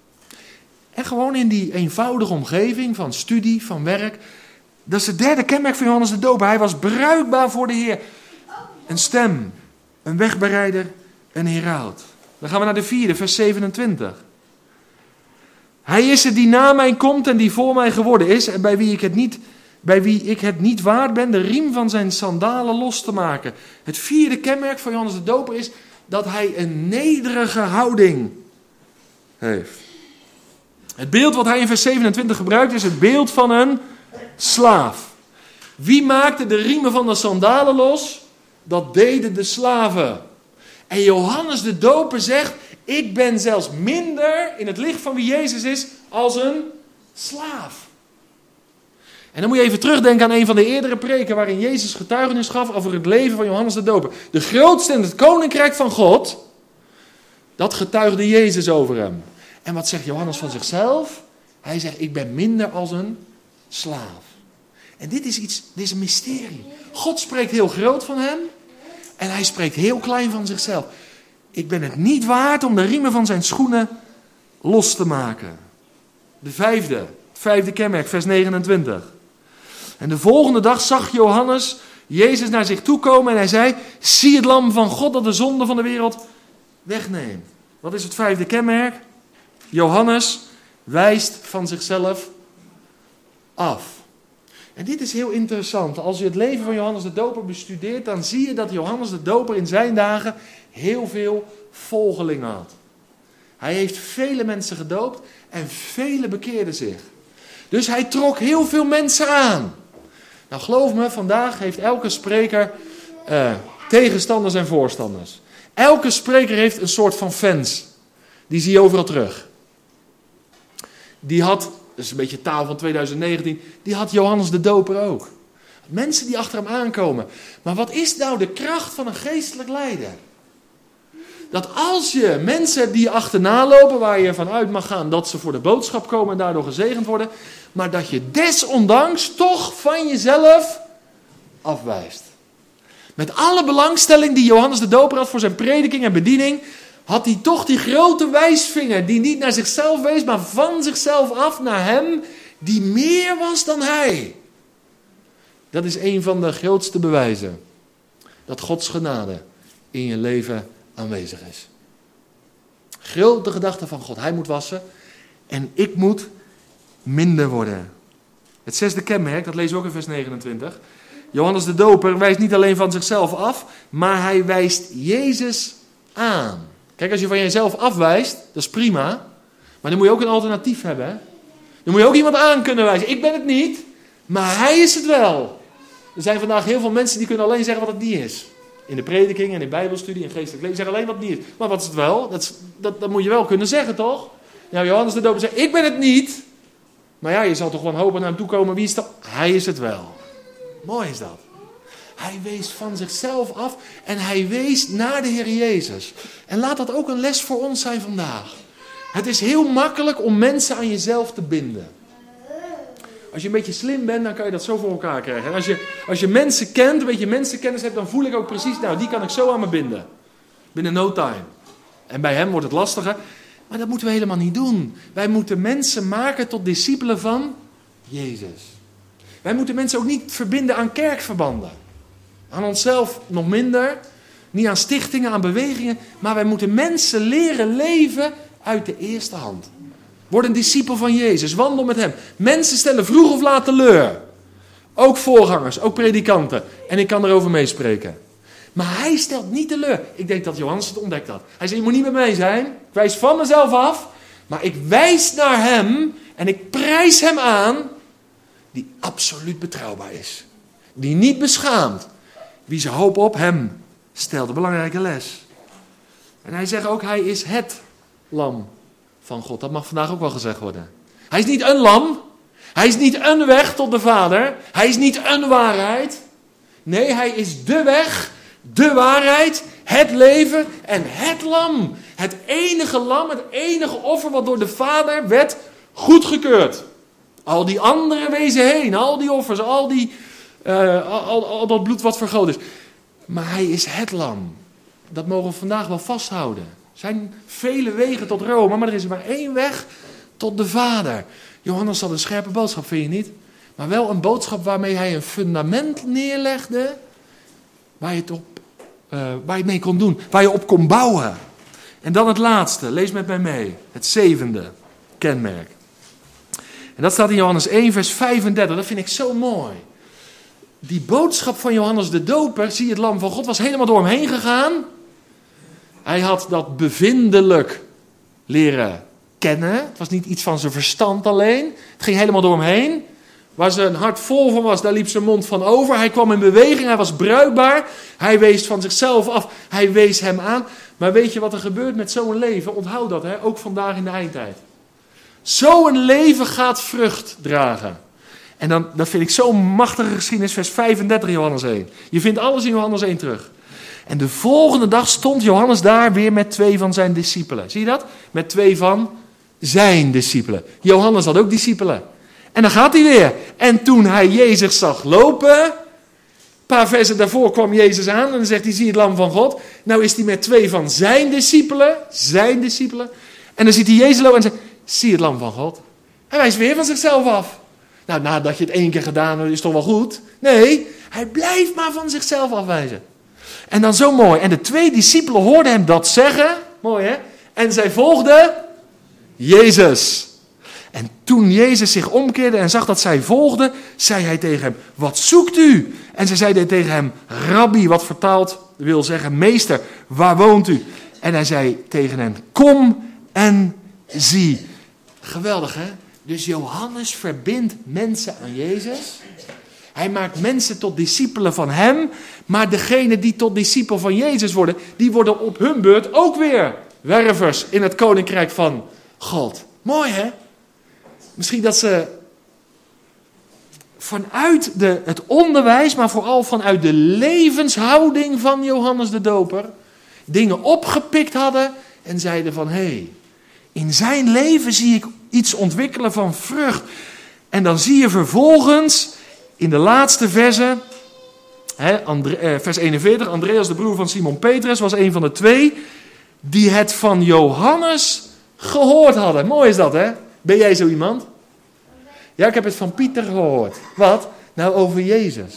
En gewoon in die eenvoudige omgeving van studie, van werk. Dat is het derde kenmerk van Johannes de Doper. Hij was bruikbaar voor de Heer. Een stem, een wegbereider, een heraut. Dan gaan we naar de vierde, vers 27. Hij is het die na mij komt en die voor mij geworden is. En bij wie ik het niet waard ben de riem van zijn sandalen los te maken. Het vierde kenmerk van Johannes de Doper is dat hij een nederige houding heeft. Het beeld wat hij in vers 27 gebruikt is het beeld van een slaaf. Wie maakte de riemen van de sandalen los? Dat deden de slaven. En Johannes de Doper zegt, ik ben zelfs minder in het licht van wie Jezus is als een slaaf. En dan moet je even terugdenken aan een van de eerdere preken waarin Jezus getuigenis gaf over het leven van Johannes de Doper. De grootste in het koninkrijk van God, dat getuigde Jezus over hem. En wat zegt Johannes van zichzelf? Hij zegt, ik ben minder als een slaaf. En dit is een mysterie. God spreekt heel groot van hem. En hij spreekt heel klein van zichzelf. Ik ben het niet waard om de riemen van zijn schoenen los te maken. Het vijfde kenmerk, vers 29. En de volgende dag zag Johannes Jezus naar zich toe komen en hij zei, zie het lam van God dat de zonde van de wereld wegneemt. Wat is het vijfde kenmerk? Johannes wijst van zichzelf af. En dit is heel interessant. Als je het leven van Johannes de Doper bestudeert, dan zie je dat Johannes de Doper in zijn dagen heel veel volgelingen had. Hij heeft vele mensen gedoopt en vele bekeerden zich. Dus hij trok heel veel mensen aan. Nou geloof me, vandaag heeft elke spreker tegenstanders en voorstanders. Elke spreker heeft een soort van fans. Die zie je overal terug. Die had, dat is een beetje taal van 2019, die had Johannes de Doper ook. Mensen die achter hem aankomen. Maar wat is nou de kracht van een geestelijk leider? dat als je mensen die achterna lopen, waar je vanuit mag gaan dat ze voor de boodschap komen en daardoor gezegend worden, maar dat je desondanks toch van jezelf afwijst. Met alle belangstelling die Johannes de Doper had voor zijn prediking en bediening, had hij toch die grote wijsvinger die niet naar zichzelf wees, maar van zichzelf af naar hem die meer was dan hij. Dat is een van de grootste bewijzen dat Gods genade in je leven aanwezig is. Grote gedachte van God. Hij moet wassen en ik moet minder worden. Het zesde kenmerk, dat lezen we ook in vers 29. Johannes de Doper wijst niet alleen van zichzelf af, maar hij wijst Jezus aan. Kijk, als je van jezelf afwijst, dat is prima. Maar dan moet je ook een alternatief hebben. Hè? Dan moet je ook iemand aan kunnen wijzen. Ik ben het niet, maar hij is het wel. Er zijn vandaag heel veel mensen die kunnen alleen zeggen wat het niet is. In de prediking en in bijbelstudie en geestelijk leven zeggen alleen wat het niet is. Maar wat is het wel? Dat moet je wel kunnen zeggen, toch? Nou, Johannes de Doper zegt, ik ben het niet. Maar ja, je zal toch wel hopen naar hem toe komen. Wie is dat? Hij is het wel. Mooi is dat. Hij wees van zichzelf af en hij wees naar de Heer Jezus. En laat dat ook een les voor ons zijn vandaag. Het is heel makkelijk om mensen aan jezelf te binden. Als je een beetje slim bent, dan kan je dat zo voor elkaar krijgen. En als je mensen kent, een beetje mensenkennis hebt, dan voel ik ook precies, nou, die kan ik zo aan me binden. Binnen no time. En bij hem wordt het lastiger. Maar dat moeten we helemaal niet doen. Wij moeten mensen maken tot discipelen van Jezus. Wij moeten mensen ook niet verbinden aan kerkverbanden. Aan onszelf nog minder. Niet aan stichtingen, aan bewegingen. Maar wij moeten mensen leren leven uit de eerste hand. Word een discipel van Jezus. Wandel met hem. Mensen stellen vroeg of laat teleur. Ook voorgangers, ook predikanten. En ik kan erover meespreken. Maar hij stelt niet teleur. Ik denk dat Johannes het ontdekt had. Hij zei, je moet niet met mij zijn. Ik wijs van mezelf af. Maar ik wijs naar hem. En ik prijs hem aan. Die absoluut betrouwbaar is. Die niet beschaamt. Wie zijn hoop op hem stelt. Een belangrijke les. En hij zegt ook, hij is het lam van God. Dat mag vandaag ook wel gezegd worden. Hij is niet een lam. Hij is niet een weg tot de Vader. Hij is niet een waarheid. Nee, hij is de weg, de waarheid, het leven en het lam. Het enige lam, het enige offer wat door de Vader werd goedgekeurd. Al die andere wezen heen, al die offers, al dat bloed wat vergoten is. Maar hij is het lam. Dat mogen we vandaag wel vasthouden. Er zijn vele wegen tot Rome, maar er is maar één weg tot de Vader. Johannes had een scherpe boodschap, vind je niet? Maar wel een boodschap waarmee hij een fundament neerlegde, waar je het mee kon doen, waar je op kon bouwen. En dan het laatste, lees met mij mee, het zevende kenmerk. En dat staat in Johannes 1 vers 35, dat vind ik zo mooi. Die boodschap van Johannes de Doper, zie het lam van God, was helemaal door hem heen gegaan. Hij had dat bevindelijk leren kennen. Het was niet iets van zijn verstand alleen. Het ging helemaal door hem heen. Waar zijn hart vol van was, daar liep zijn mond van over. Hij kwam in beweging, hij was bruikbaar. Hij wees van zichzelf af, hij wees hem aan. Maar weet je wat er gebeurt met zo'n leven? Onthoud dat, hè? Ook vandaag in de eindtijd. Zo'n leven gaat vrucht dragen. En dan, dat vind ik zo'n machtige geschiedenis, vers 35 Johannes 1. Je vindt alles in Johannes 1 terug. En de volgende dag stond Johannes daar weer met 2 van zijn discipelen. Zie je dat? Met 2 van zijn discipelen. Johannes had ook discipelen. En dan gaat hij weer. En toen hij Jezus zag lopen, een paar versen daarvoor kwam Jezus aan en dan zegt hij, zie het lam van God. Nou is hij met 2 van zijn discipelen. En dan ziet hij Jezus lopen en zegt, zie het lam van God. Hij wijst weer van zichzelf af. Nou, nadat je het 1 keer gedaan hebt, is toch wel goed? Nee, hij blijft maar van zichzelf afwijzen. En dan zo mooi. En de 2 discipelen hoorden hem dat zeggen. Mooi hè? En zij volgden Jezus. En toen Jezus zich omkeerde en zag dat zij volgden, zei hij tegen hem, wat zoekt u? En zij zeiden tegen hem, Rabbi, wat vertaald wil zeggen, meester, waar woont u? En hij zei tegen hen, kom en zie. Geweldig hè? Dus Johannes verbindt mensen aan Jezus. Hij maakt mensen tot discipelen van hem. Maar degenen die tot discipel van Jezus worden, die worden op hun beurt ook weer wervers in het koninkrijk van God. Mooi hè? Misschien dat ze vanuit het onderwijs, maar vooral vanuit de levenshouding van Johannes de Doper, dingen opgepikt hadden en zeiden van, hé, in zijn leven zie ik iets ontwikkelen van vrucht. En dan zie je vervolgens in de laatste verse, vers 41, Andreas, de broer van Simon Petrus, was een van de 2 die het van Johannes gehoord hadden. Mooi is dat, hè? Ben jij zo iemand? Ja, ik heb het van Pieter gehoord. Wat? Nou, over Jezus.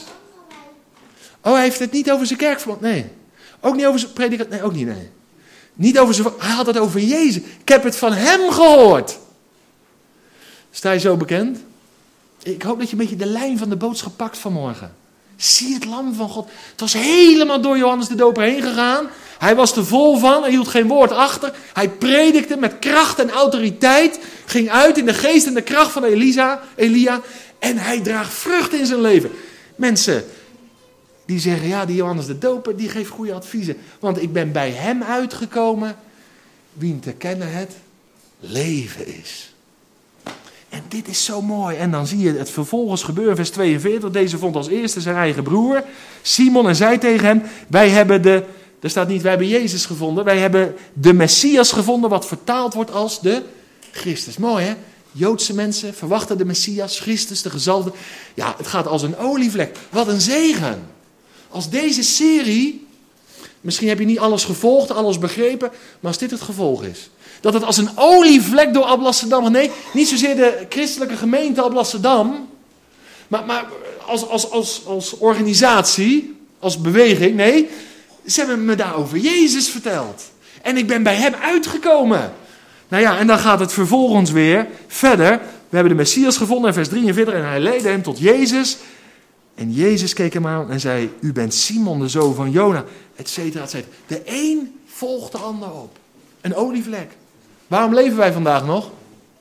Oh, hij heeft het niet over zijn kerkverband? Nee. Ook niet over zijn predikant? Nee, ook niet, nee. Niet over zijn... Hij had het over Jezus. Ik heb het van hem gehoord. Sta je zo bekend? Ik hoop dat je een beetje de lijn van de boodschap pakt vanmorgen. Zie het lam van God. Het was helemaal door Johannes de Doper heen gegaan. Hij was er vol van. Hij hield geen woord achter. Hij predikte met kracht en autoriteit. Ging uit in de geest en de kracht van Elia. En hij draagt vrucht in zijn leven. Mensen die zeggen, ja, die Johannes de Doper, die geeft goede adviezen. Want ik ben bij hem uitgekomen. Wien te kennen het leven is. En dit is zo mooi. En dan zie je het vervolgens gebeuren, vers 42. Deze vond als eerste zijn eigen broer, Simon, en zei tegen hem, wij hebben er staat niet, wij hebben Jezus gevonden. Wij hebben de Messias gevonden, wat vertaald wordt als de Christus. Mooi, hè? Joodse mensen verwachten de Messias, Christus, de gezalfde. Ja, het gaat als een olievlek. Wat een zegen. Als deze serie, misschien heb je niet alles gevolgd, alles begrepen, maar als dit het gevolg is. Dat het als een olievlek door Alblasserdam, nee, niet zozeer de christelijke gemeente Alblasserdam, maar als organisatie, als beweging, nee, ze hebben me daar over Jezus verteld. En ik ben bij hem uitgekomen. Nou ja, en dan gaat het vervolgens weer verder. We hebben de Messias gevonden in vers 43 en hij leidde hem tot Jezus. En Jezus keek hem aan en zei, u bent Simon, de zoon van Jona, et cetera, et cetera. De een volgt de ander op. Een olievlek. Waarom leven wij vandaag nog?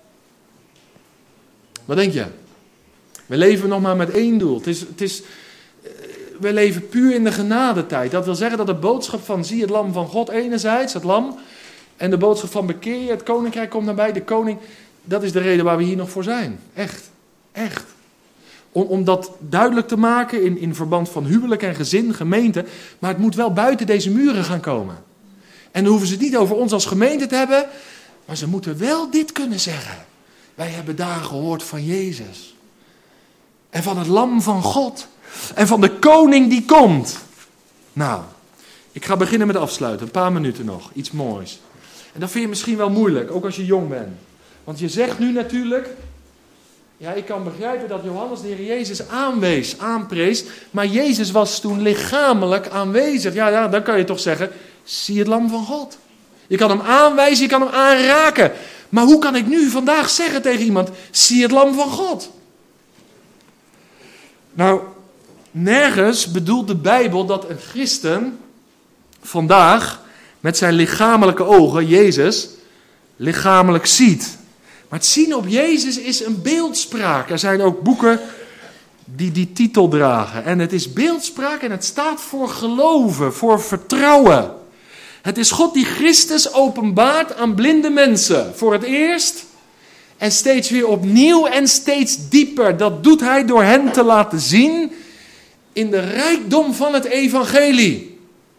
Wat denk je? We leven nog maar met één doel. We leven puur in de genadetijd. Dat wil zeggen dat de boodschap van zie het lam van God enerzijds, het lam, en de boodschap van bekeer je, het koninkrijk komt nabij, de koning, dat is de reden waar we hier nog voor zijn. Echt. Echt. Om dat duidelijk te maken in verband van huwelijk en gezin, gemeente, maar het moet wel buiten deze muren gaan komen. En dan hoeven ze het niet over ons als gemeente te hebben, maar ze moeten wel dit kunnen zeggen. Wij hebben daar gehoord van Jezus. En van het lam van God. En van de koning die komt. Nou, ik ga beginnen met afsluiten. Een paar minuten nog. Iets moois. En dat vind je misschien wel moeilijk, ook als je jong bent. Want je zegt nu natuurlijk, ja, ik kan begrijpen dat Johannes de Heer Jezus aanprees. Maar Jezus was toen lichamelijk aanwezig. Ja, dan kan je toch zeggen, zie het lam van God. Je kan hem aanwijzen, je kan hem aanraken. Maar hoe kan ik nu vandaag zeggen tegen iemand, zie het lam van God? Nou, nergens bedoelt de Bijbel dat een christen vandaag met zijn lichamelijke ogen Jezus lichamelijk ziet. Maar het zien op Jezus is een beeldspraak. Er zijn ook boeken die titel dragen. En het is beeldspraak en het staat voor geloven, voor vertrouwen. Het is God die Christus openbaart aan blinde mensen. Voor het eerst en steeds weer opnieuw en steeds dieper. Dat doet hij door hen te laten zien in de rijkdom van het evangelie.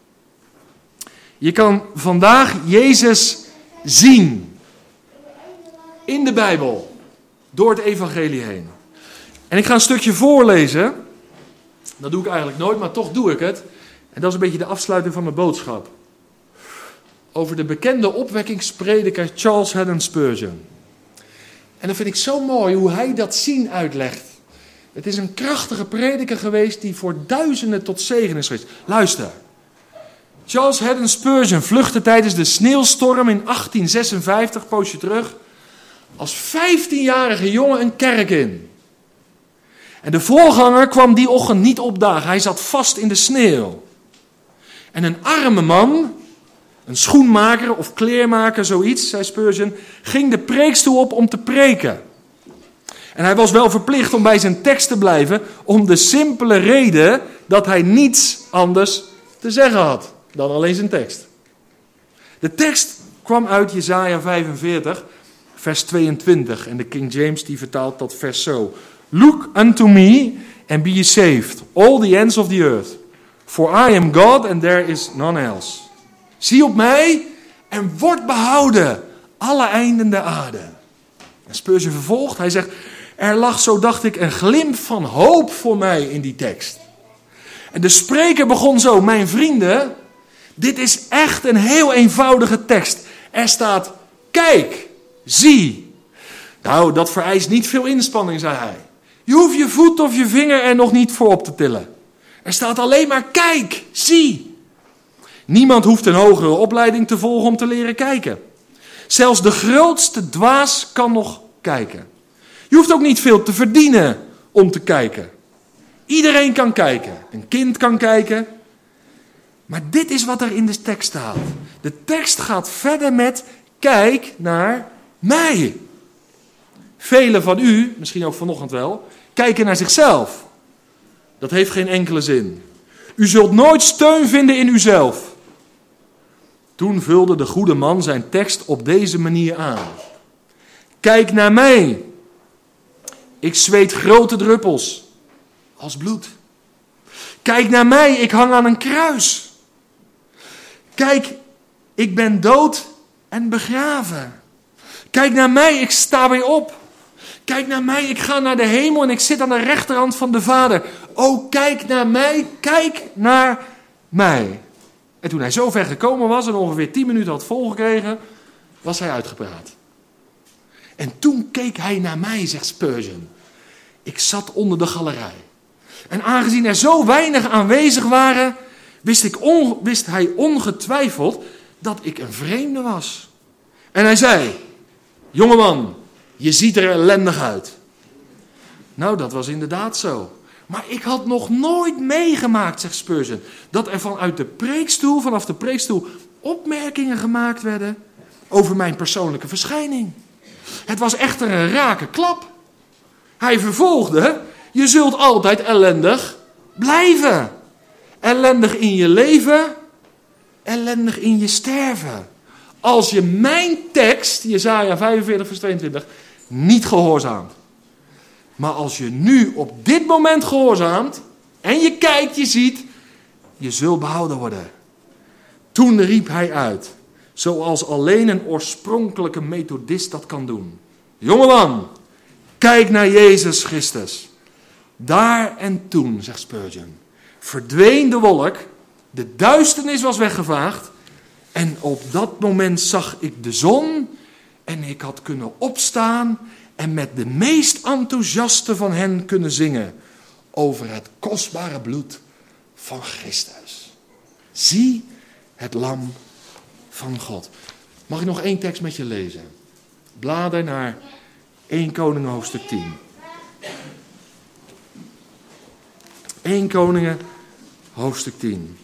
Je kan vandaag Jezus zien in de Bijbel, door het evangelie heen. En ik ga een stukje voorlezen. Dat doe ik eigenlijk nooit, maar toch doe ik het. En dat is een beetje de afsluiting van mijn boodschap. Over de bekende opwekkingsprediker Charles Haddon Spurgeon. En dat vind ik zo mooi hoe hij dat zien uitlegt. Het is een krachtige prediker geweest die voor duizenden tot zegen is geweest. Luister. Charles Haddon Spurgeon vluchtte tijdens de sneeuwstorm in 1856, poosje terug, als 15-jarige jongen een kerk in. En de voorganger kwam die ochtend niet opdagen. Hij zat vast in de sneeuw. En een arme man, een schoenmaker of kleermaker, zoiets, zei Spurgeon, ging de preekstoel op om te preken. En hij was wel verplicht om bij zijn tekst te blijven, om de simpele reden dat hij niets anders te zeggen had dan alleen zijn tekst. De tekst kwam uit Jesaja 45, vers 22. En de King James die vertaalt dat vers zo. Look unto me and be ye saved, all the ends of the earth. For I am God and there is none else. Zie op mij en word behouden, alle einden der aarde. En Spurgeon vervolgt, hij zegt, er lag, zo dacht ik, een glimp van hoop voor mij in die tekst. En de spreker begon zo, mijn vrienden, dit is echt een heel eenvoudige tekst. Er staat, kijk, zie. Nou, dat vereist niet veel inspanning, zei hij. Je hoeft je voet of je vinger er nog niet voor op te tillen. Er staat alleen maar, kijk, zie. Niemand hoeft een hogere opleiding te volgen om te leren kijken. Zelfs de grootste dwaas kan nog kijken. Je hoeft ook niet veel te verdienen om te kijken. Iedereen kan kijken. Een kind kan kijken. Maar dit is wat er in de tekst staat. De tekst gaat verder met, kijk naar mij. Velen van u, misschien ook vanochtend wel, kijken naar zichzelf. Dat heeft geen enkele zin. U zult nooit steun vinden in uzelf. Toen vulde de goede man zijn tekst op deze manier aan. Kijk naar mij. Ik zweet grote druppels als bloed. Kijk naar mij, ik hang aan een kruis. Kijk, ik ben dood en begraven. Kijk naar mij, ik sta weer op. Kijk naar mij, ik ga naar de hemel en ik zit aan de rechterhand van de Vader. O, kijk naar mij, kijk naar mij. En toen hij zo ver gekomen was en ongeveer 10 minuten had volgekregen, was hij uitgepraat. En toen keek hij naar mij, zegt Spurgeon. Ik zat onder de galerij. En aangezien er zo weinig aanwezig waren, wist hij ongetwijfeld dat ik een vreemde was. En hij zei, jongeman, je ziet er ellendig uit. Nou, dat was inderdaad zo. Maar ik had nog nooit meegemaakt, zegt Spurgeon, dat er vanaf de preekstoel, opmerkingen gemaakt werden over mijn persoonlijke verschijning. Het was echter een rake klap. Hij vervolgde, je zult altijd ellendig blijven. Ellendig in je leven, ellendig in je sterven. Als je mijn tekst, Jesaja 45 vers 22, niet gehoorzaamt. Maar als je nu op dit moment gehoorzaamt en je kijkt, je ziet, je zult behouden worden. Toen riep hij uit, zoals alleen een oorspronkelijke methodist dat kan doen. Jongeman, kijk naar Jezus Christus. Daar en toen, zegt Spurgeon, verdween de wolk, de duisternis was weggevaagd en op dat moment zag ik de zon en ik had kunnen opstaan en met de meest enthousiaste van hen kunnen zingen over het kostbare bloed van Christus. Zie het lam van God. Mag ik nog 1 tekst met je lezen? Blader naar 1 Koningen hoofdstuk 10. 1 Koningen hoofdstuk 10.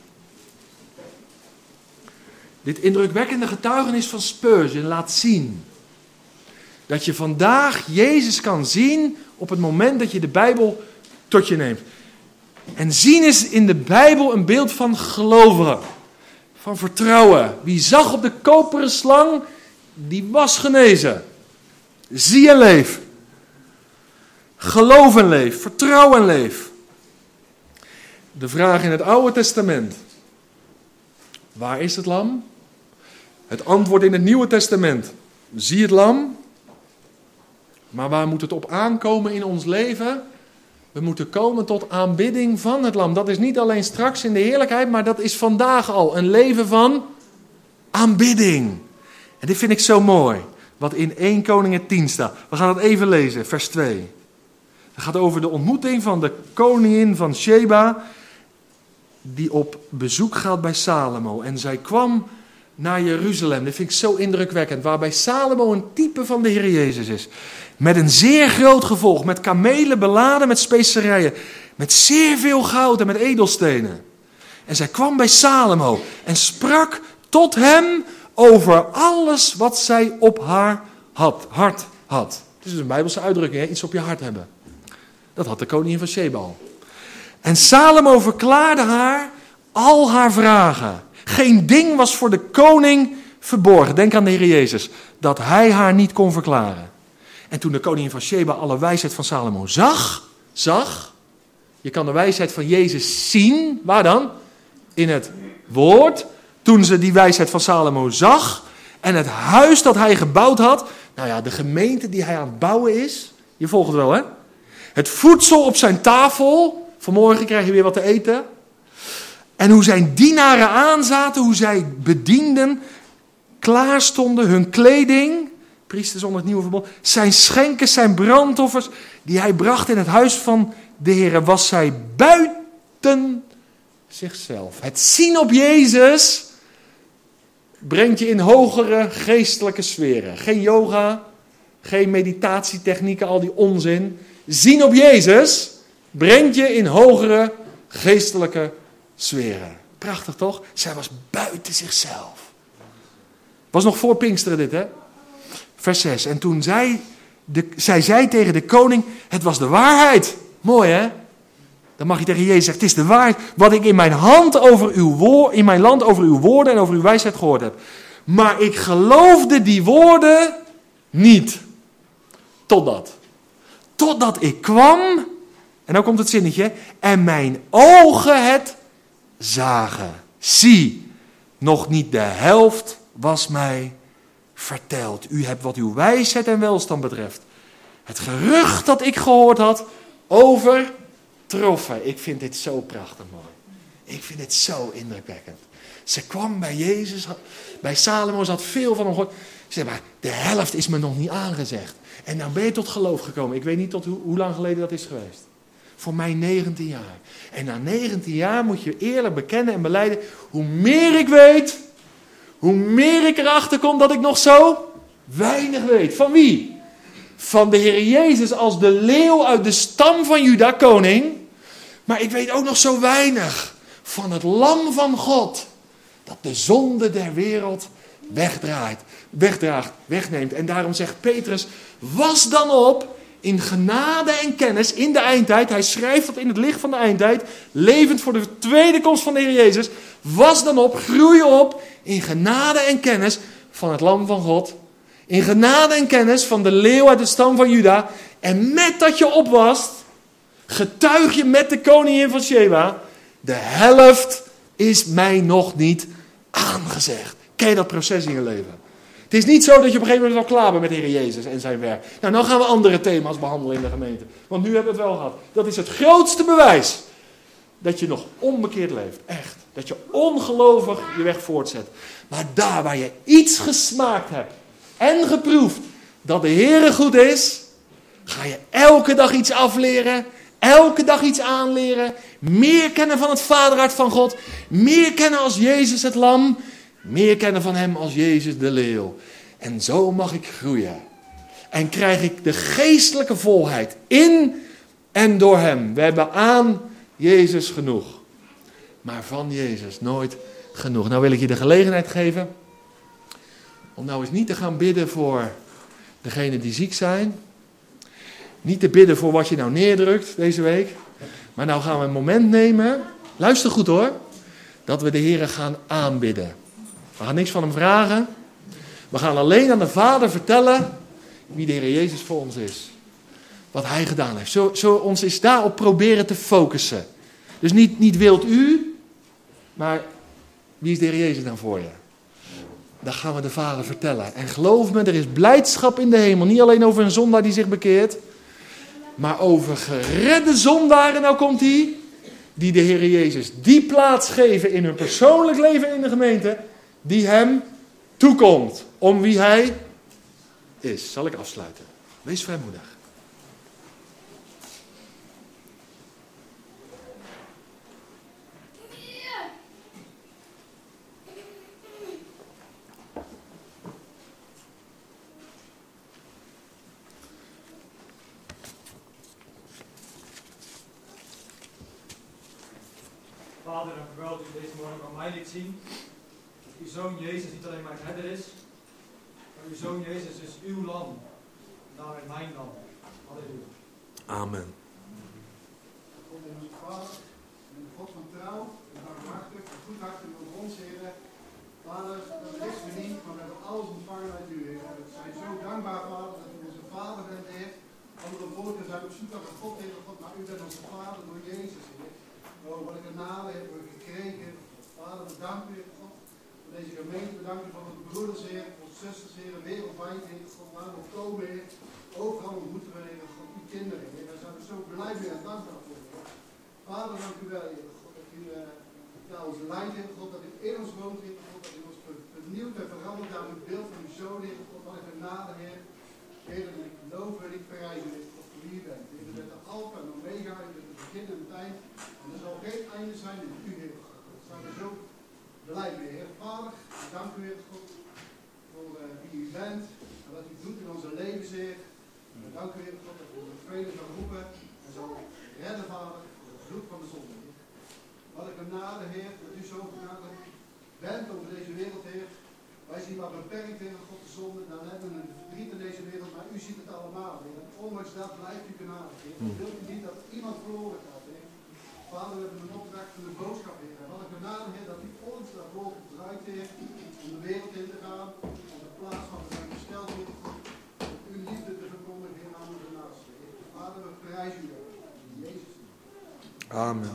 Dit indrukwekkende getuigenis van Spurgeon laat zien dat je vandaag Jezus kan zien op het moment dat je de Bijbel tot je neemt. En zien is in de Bijbel een beeld van gelovigen, van vertrouwen. Wie zag op de koperen slang, die was genezen. Zie en leef. Geloof en leef. Vertrouw en leef. De vraag in het Oude Testament. Waar is het lam? Het antwoord in het Nieuwe Testament. Zie het lam. Maar waar moet het op aankomen in ons leven? We moeten komen tot aanbidding van het lam. Dat is niet alleen straks in de heerlijkheid, maar dat is vandaag al een leven van aanbidding. En dit vind ik zo mooi, wat in 1 Koningen 10 staat. We gaan het even lezen, vers 2. Het gaat over de ontmoeting van de koningin van Sheba, die op bezoek gaat bij Salomo. En zij kwam naar Jeruzalem. Dat vind ik zo indrukwekkend. Waarbij Salomo een type van de Heer Jezus is. Met een zeer groot gevolg. Met kamelen beladen met specerijen. Met zeer veel goud en met edelstenen. En zij kwam bij Salomo. En sprak tot hem over alles wat zij op haar hart had. Het is dus een Bijbelse uitdrukking. Hè? Iets op je hart hebben. Dat had de koningin van Sheba al. En Salomo verklaarde haar al haar vragen. Geen ding was voor de koning verborgen. Denk aan de Heer Jezus. Dat hij haar niet kon verklaren. En toen de koningin van Sheba alle wijsheid van Salomo zag. Je kan de wijsheid van Jezus zien. Waar dan? In het woord. toen ze die wijsheid van Salomo zag en het huis dat hij gebouwd had. Nou ja, de gemeente die hij aan het bouwen is. Je volgt het wel, hè? Het voedsel op zijn tafel. Vanmorgen krijg je weer wat te eten. En hoe zijn dienaren aanzaten, hoe zij bedienden, klaar stonden, hun kleding, priesters onder het nieuwe verbond, zijn schenken, zijn brandoffers, die hij bracht in het huis van de Heer, was zij buiten zichzelf. Het zien op Jezus brengt je in hogere geestelijke sferen. Geen yoga, geen meditatietechnieken, al die onzin. Zien op Jezus brengt je in hogere geestelijke sferen. Prachtig toch? Zij was buiten zichzelf. Was nog voor Pinksteren dit, hè? Vers 6. En toen zij zei tegen de koning, het was de waarheid. Mooi, hè? Dan mag je tegen Jezus zeggen, het is de waarheid. Wat ik in mijn land over uw woorden en over uw wijsheid gehoord heb. Maar ik geloofde die woorden niet. Totdat ik kwam, en dan komt het zinnetje, en mijn ogen het zagen. Zie, nog niet de helft was mij verteld. U hebt wat uw wijsheid en welstand betreft het gerucht dat ik gehoord had overtroffen. Ik vind dit zo prachtig mooi. Ik vind dit zo indrukwekkend. Ze kwam bij Jezus, bij Salomo, ze had veel van hem gehoord. Ze zei, maar de helft is me nog niet aangezegd. En nou ben je tot geloof gekomen. Ik weet niet tot hoe lang geleden dat is geweest. Voor mij 19 jaar. En na 19 jaar moet je eerlijk bekennen en belijden. Hoe meer ik weet, hoe meer ik erachter kom dat ik nog zo weinig weet. Van wie? Van de Heer Jezus als de leeuw uit de stam van Juda, koning. Maar ik weet ook nog zo weinig van het lam van God. Dat de zonde der wereld wegneemt. En daarom zegt Petrus, was dan op in genade en kennis in de eindtijd. Hij schrijft dat in het licht van de eindtijd. Levend voor de tweede komst van de Heer Jezus. Was dan op, groei op in genade en kennis van het lam van God. In genade en kennis van de leeuw uit de stam van Juda. En met dat je opwast, getuig je met de koningin van Sheba. De helft is mij nog niet aangezegd. Ken je dat proces in je leven? Het is niet zo dat je op een gegeven moment al klaar bent met de Heer Jezus en zijn werk. Nou gaan we andere thema's behandelen in de gemeente. Want nu hebben we het wel gehad. Dat is het grootste bewijs dat je nog onbekeerd leeft. Echt. Dat je ongelovig je weg voortzet. Maar daar waar je iets gesmaakt hebt en geproefd dat de Heer goed is, ga je elke dag iets afleren. Elke dag iets aanleren. Meer kennen van het vaderhart van God. Meer kennen als Jezus het lam. Meer kennen van hem als Jezus de leeuw. En zo mag ik groeien. En krijg ik de geestelijke volheid in en door hem. We hebben aan Jezus genoeg. Maar van Jezus nooit genoeg. Nou wil ik je de gelegenheid geven om nou eens niet te gaan bidden voor degenen die ziek zijn. Niet te bidden voor wat je nou neerdrukt deze week. Maar nou gaan we een moment nemen. Luister goed hoor. Dat we de Heer gaan aanbidden. We gaan niks van hem vragen. We gaan alleen aan de Vader vertellen wie de Heer Jezus voor ons is. Wat hij gedaan heeft. Zo ons eens daarop proberen te focussen. Dus niet wilt u, maar wie is de Heer Jezus dan voor je? Dat gaan we de Vader vertellen. En geloof me, er is blijdschap in de hemel. Niet alleen over een zondaar die zich bekeert. Maar over geredde zondaren, nou komt hij. Die de Heer Jezus die plaats geven in hun persoonlijk leven in de gemeente. Die hem toekomt. Om wie hij is. Zal ik afsluiten. Wees vrijmoedig. Vader, dank u wel dat u deze morgen aan mij liet zien. Dat uw zoon Jezus niet alleen mijn herder is, maar uw zoon Jezus is uw lam. En daarmee mijn lam. Halleluja. Amen. God en onze Vader, en de God van trouw, en barmhartig, en goedhartig over ons, Heer. Vader, dat wisten we niet, maar we hebben alles ontvangen uit u, Heer. We zijn zo dankbaar, Vader, dat u onze Vader bent, Heer. Andere volken zijn op zoek naar God, Heer God, maar u bent onze Vader door Jezus, Heer. Oh, wat een genade hebben we gekregen. Vader, we danken u, God. Voor deze gemeente bedanken voor onze broeders, Heer, voor onze zusters, Heer, wereldwijd, Heer. God, waar we komen, Heer. Overal ontmoeten we, Heer, God, uw kinderen, Heer. Daar zijn we zo blij mee en dankbaar voor, Heer. Vader, dank u wel, Heer. God, dat u ons leidt, Heer. God, dat u in ons woont, Heer. God, dat u ons vernieuwt en verandert naar het beeld van uw zoon, Heer. God, wat een genade, Heer. Heer, dat ik geloof en ik prijzen, Heer, God, voor wie u bent. Heer, u bent de Alpha en Omega, u bent het begin en het eind. En er zal geen einde zijn in u, Heer. Daar zijn we zo blij mee, Heer. Vader, ik dank u, Heer, God, voor wie u bent en wat u doet in onze levens, Heer. En we danken u, Heer, God, dat u de vrede zal roepen en zal redden, Vader, voor het vloek van de zonde, Heer. Wat een genade, Heer, dat u zo genade bent over deze wereld, Heer. Wij zien maar beperkt, Heer, God, de zonde, dan hebben we een verdriet in deze wereld, maar u ziet het allemaal, Heer. En ondanks dat blijft u genade, Heer. U wilt u niet dat iemand verloren gaat, Heer. Vader, we hebben een opdracht van de boodschap, Heer. En wat een genade, Heer, dat u ons daarvoor gebruikt, Heer, om de wereld in te gaan, op de plaats van we zijn gesteld, Heer, om uw liefde te verkondigen, Heer, aan onze naasten, Heer. Vader, we prijzen u, in Jezus' naam. Amen.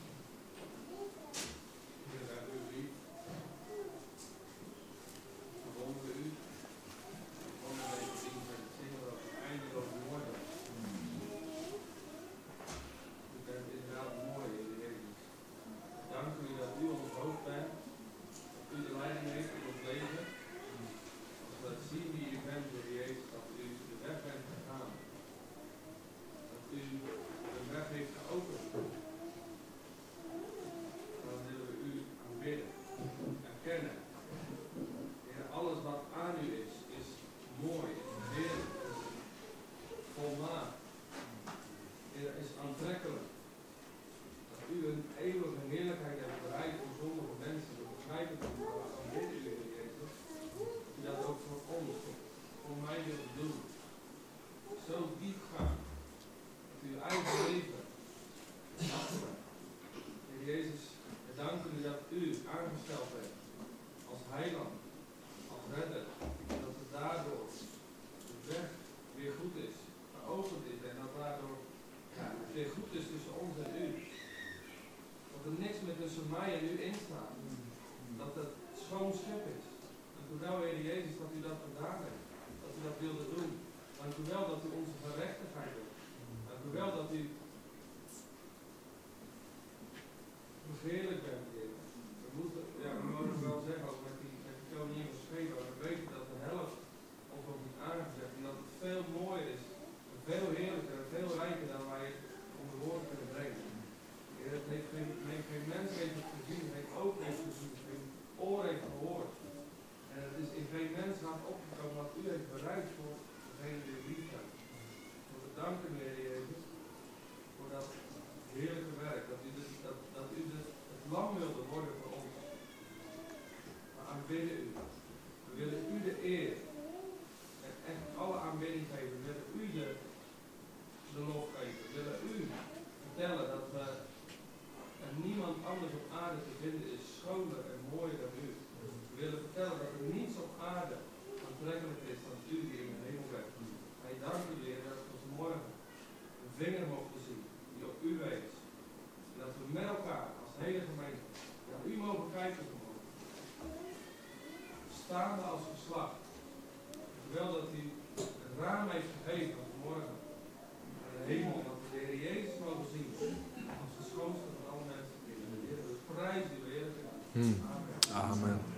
Staande als geslacht. Terwijl dat u het raam heeft gegeven vanmorgen naar de hemel, dat we de Heer Jezus mogen zien als de schoonste van alle mensen. We prijzen u, Heer. Amen. Amen.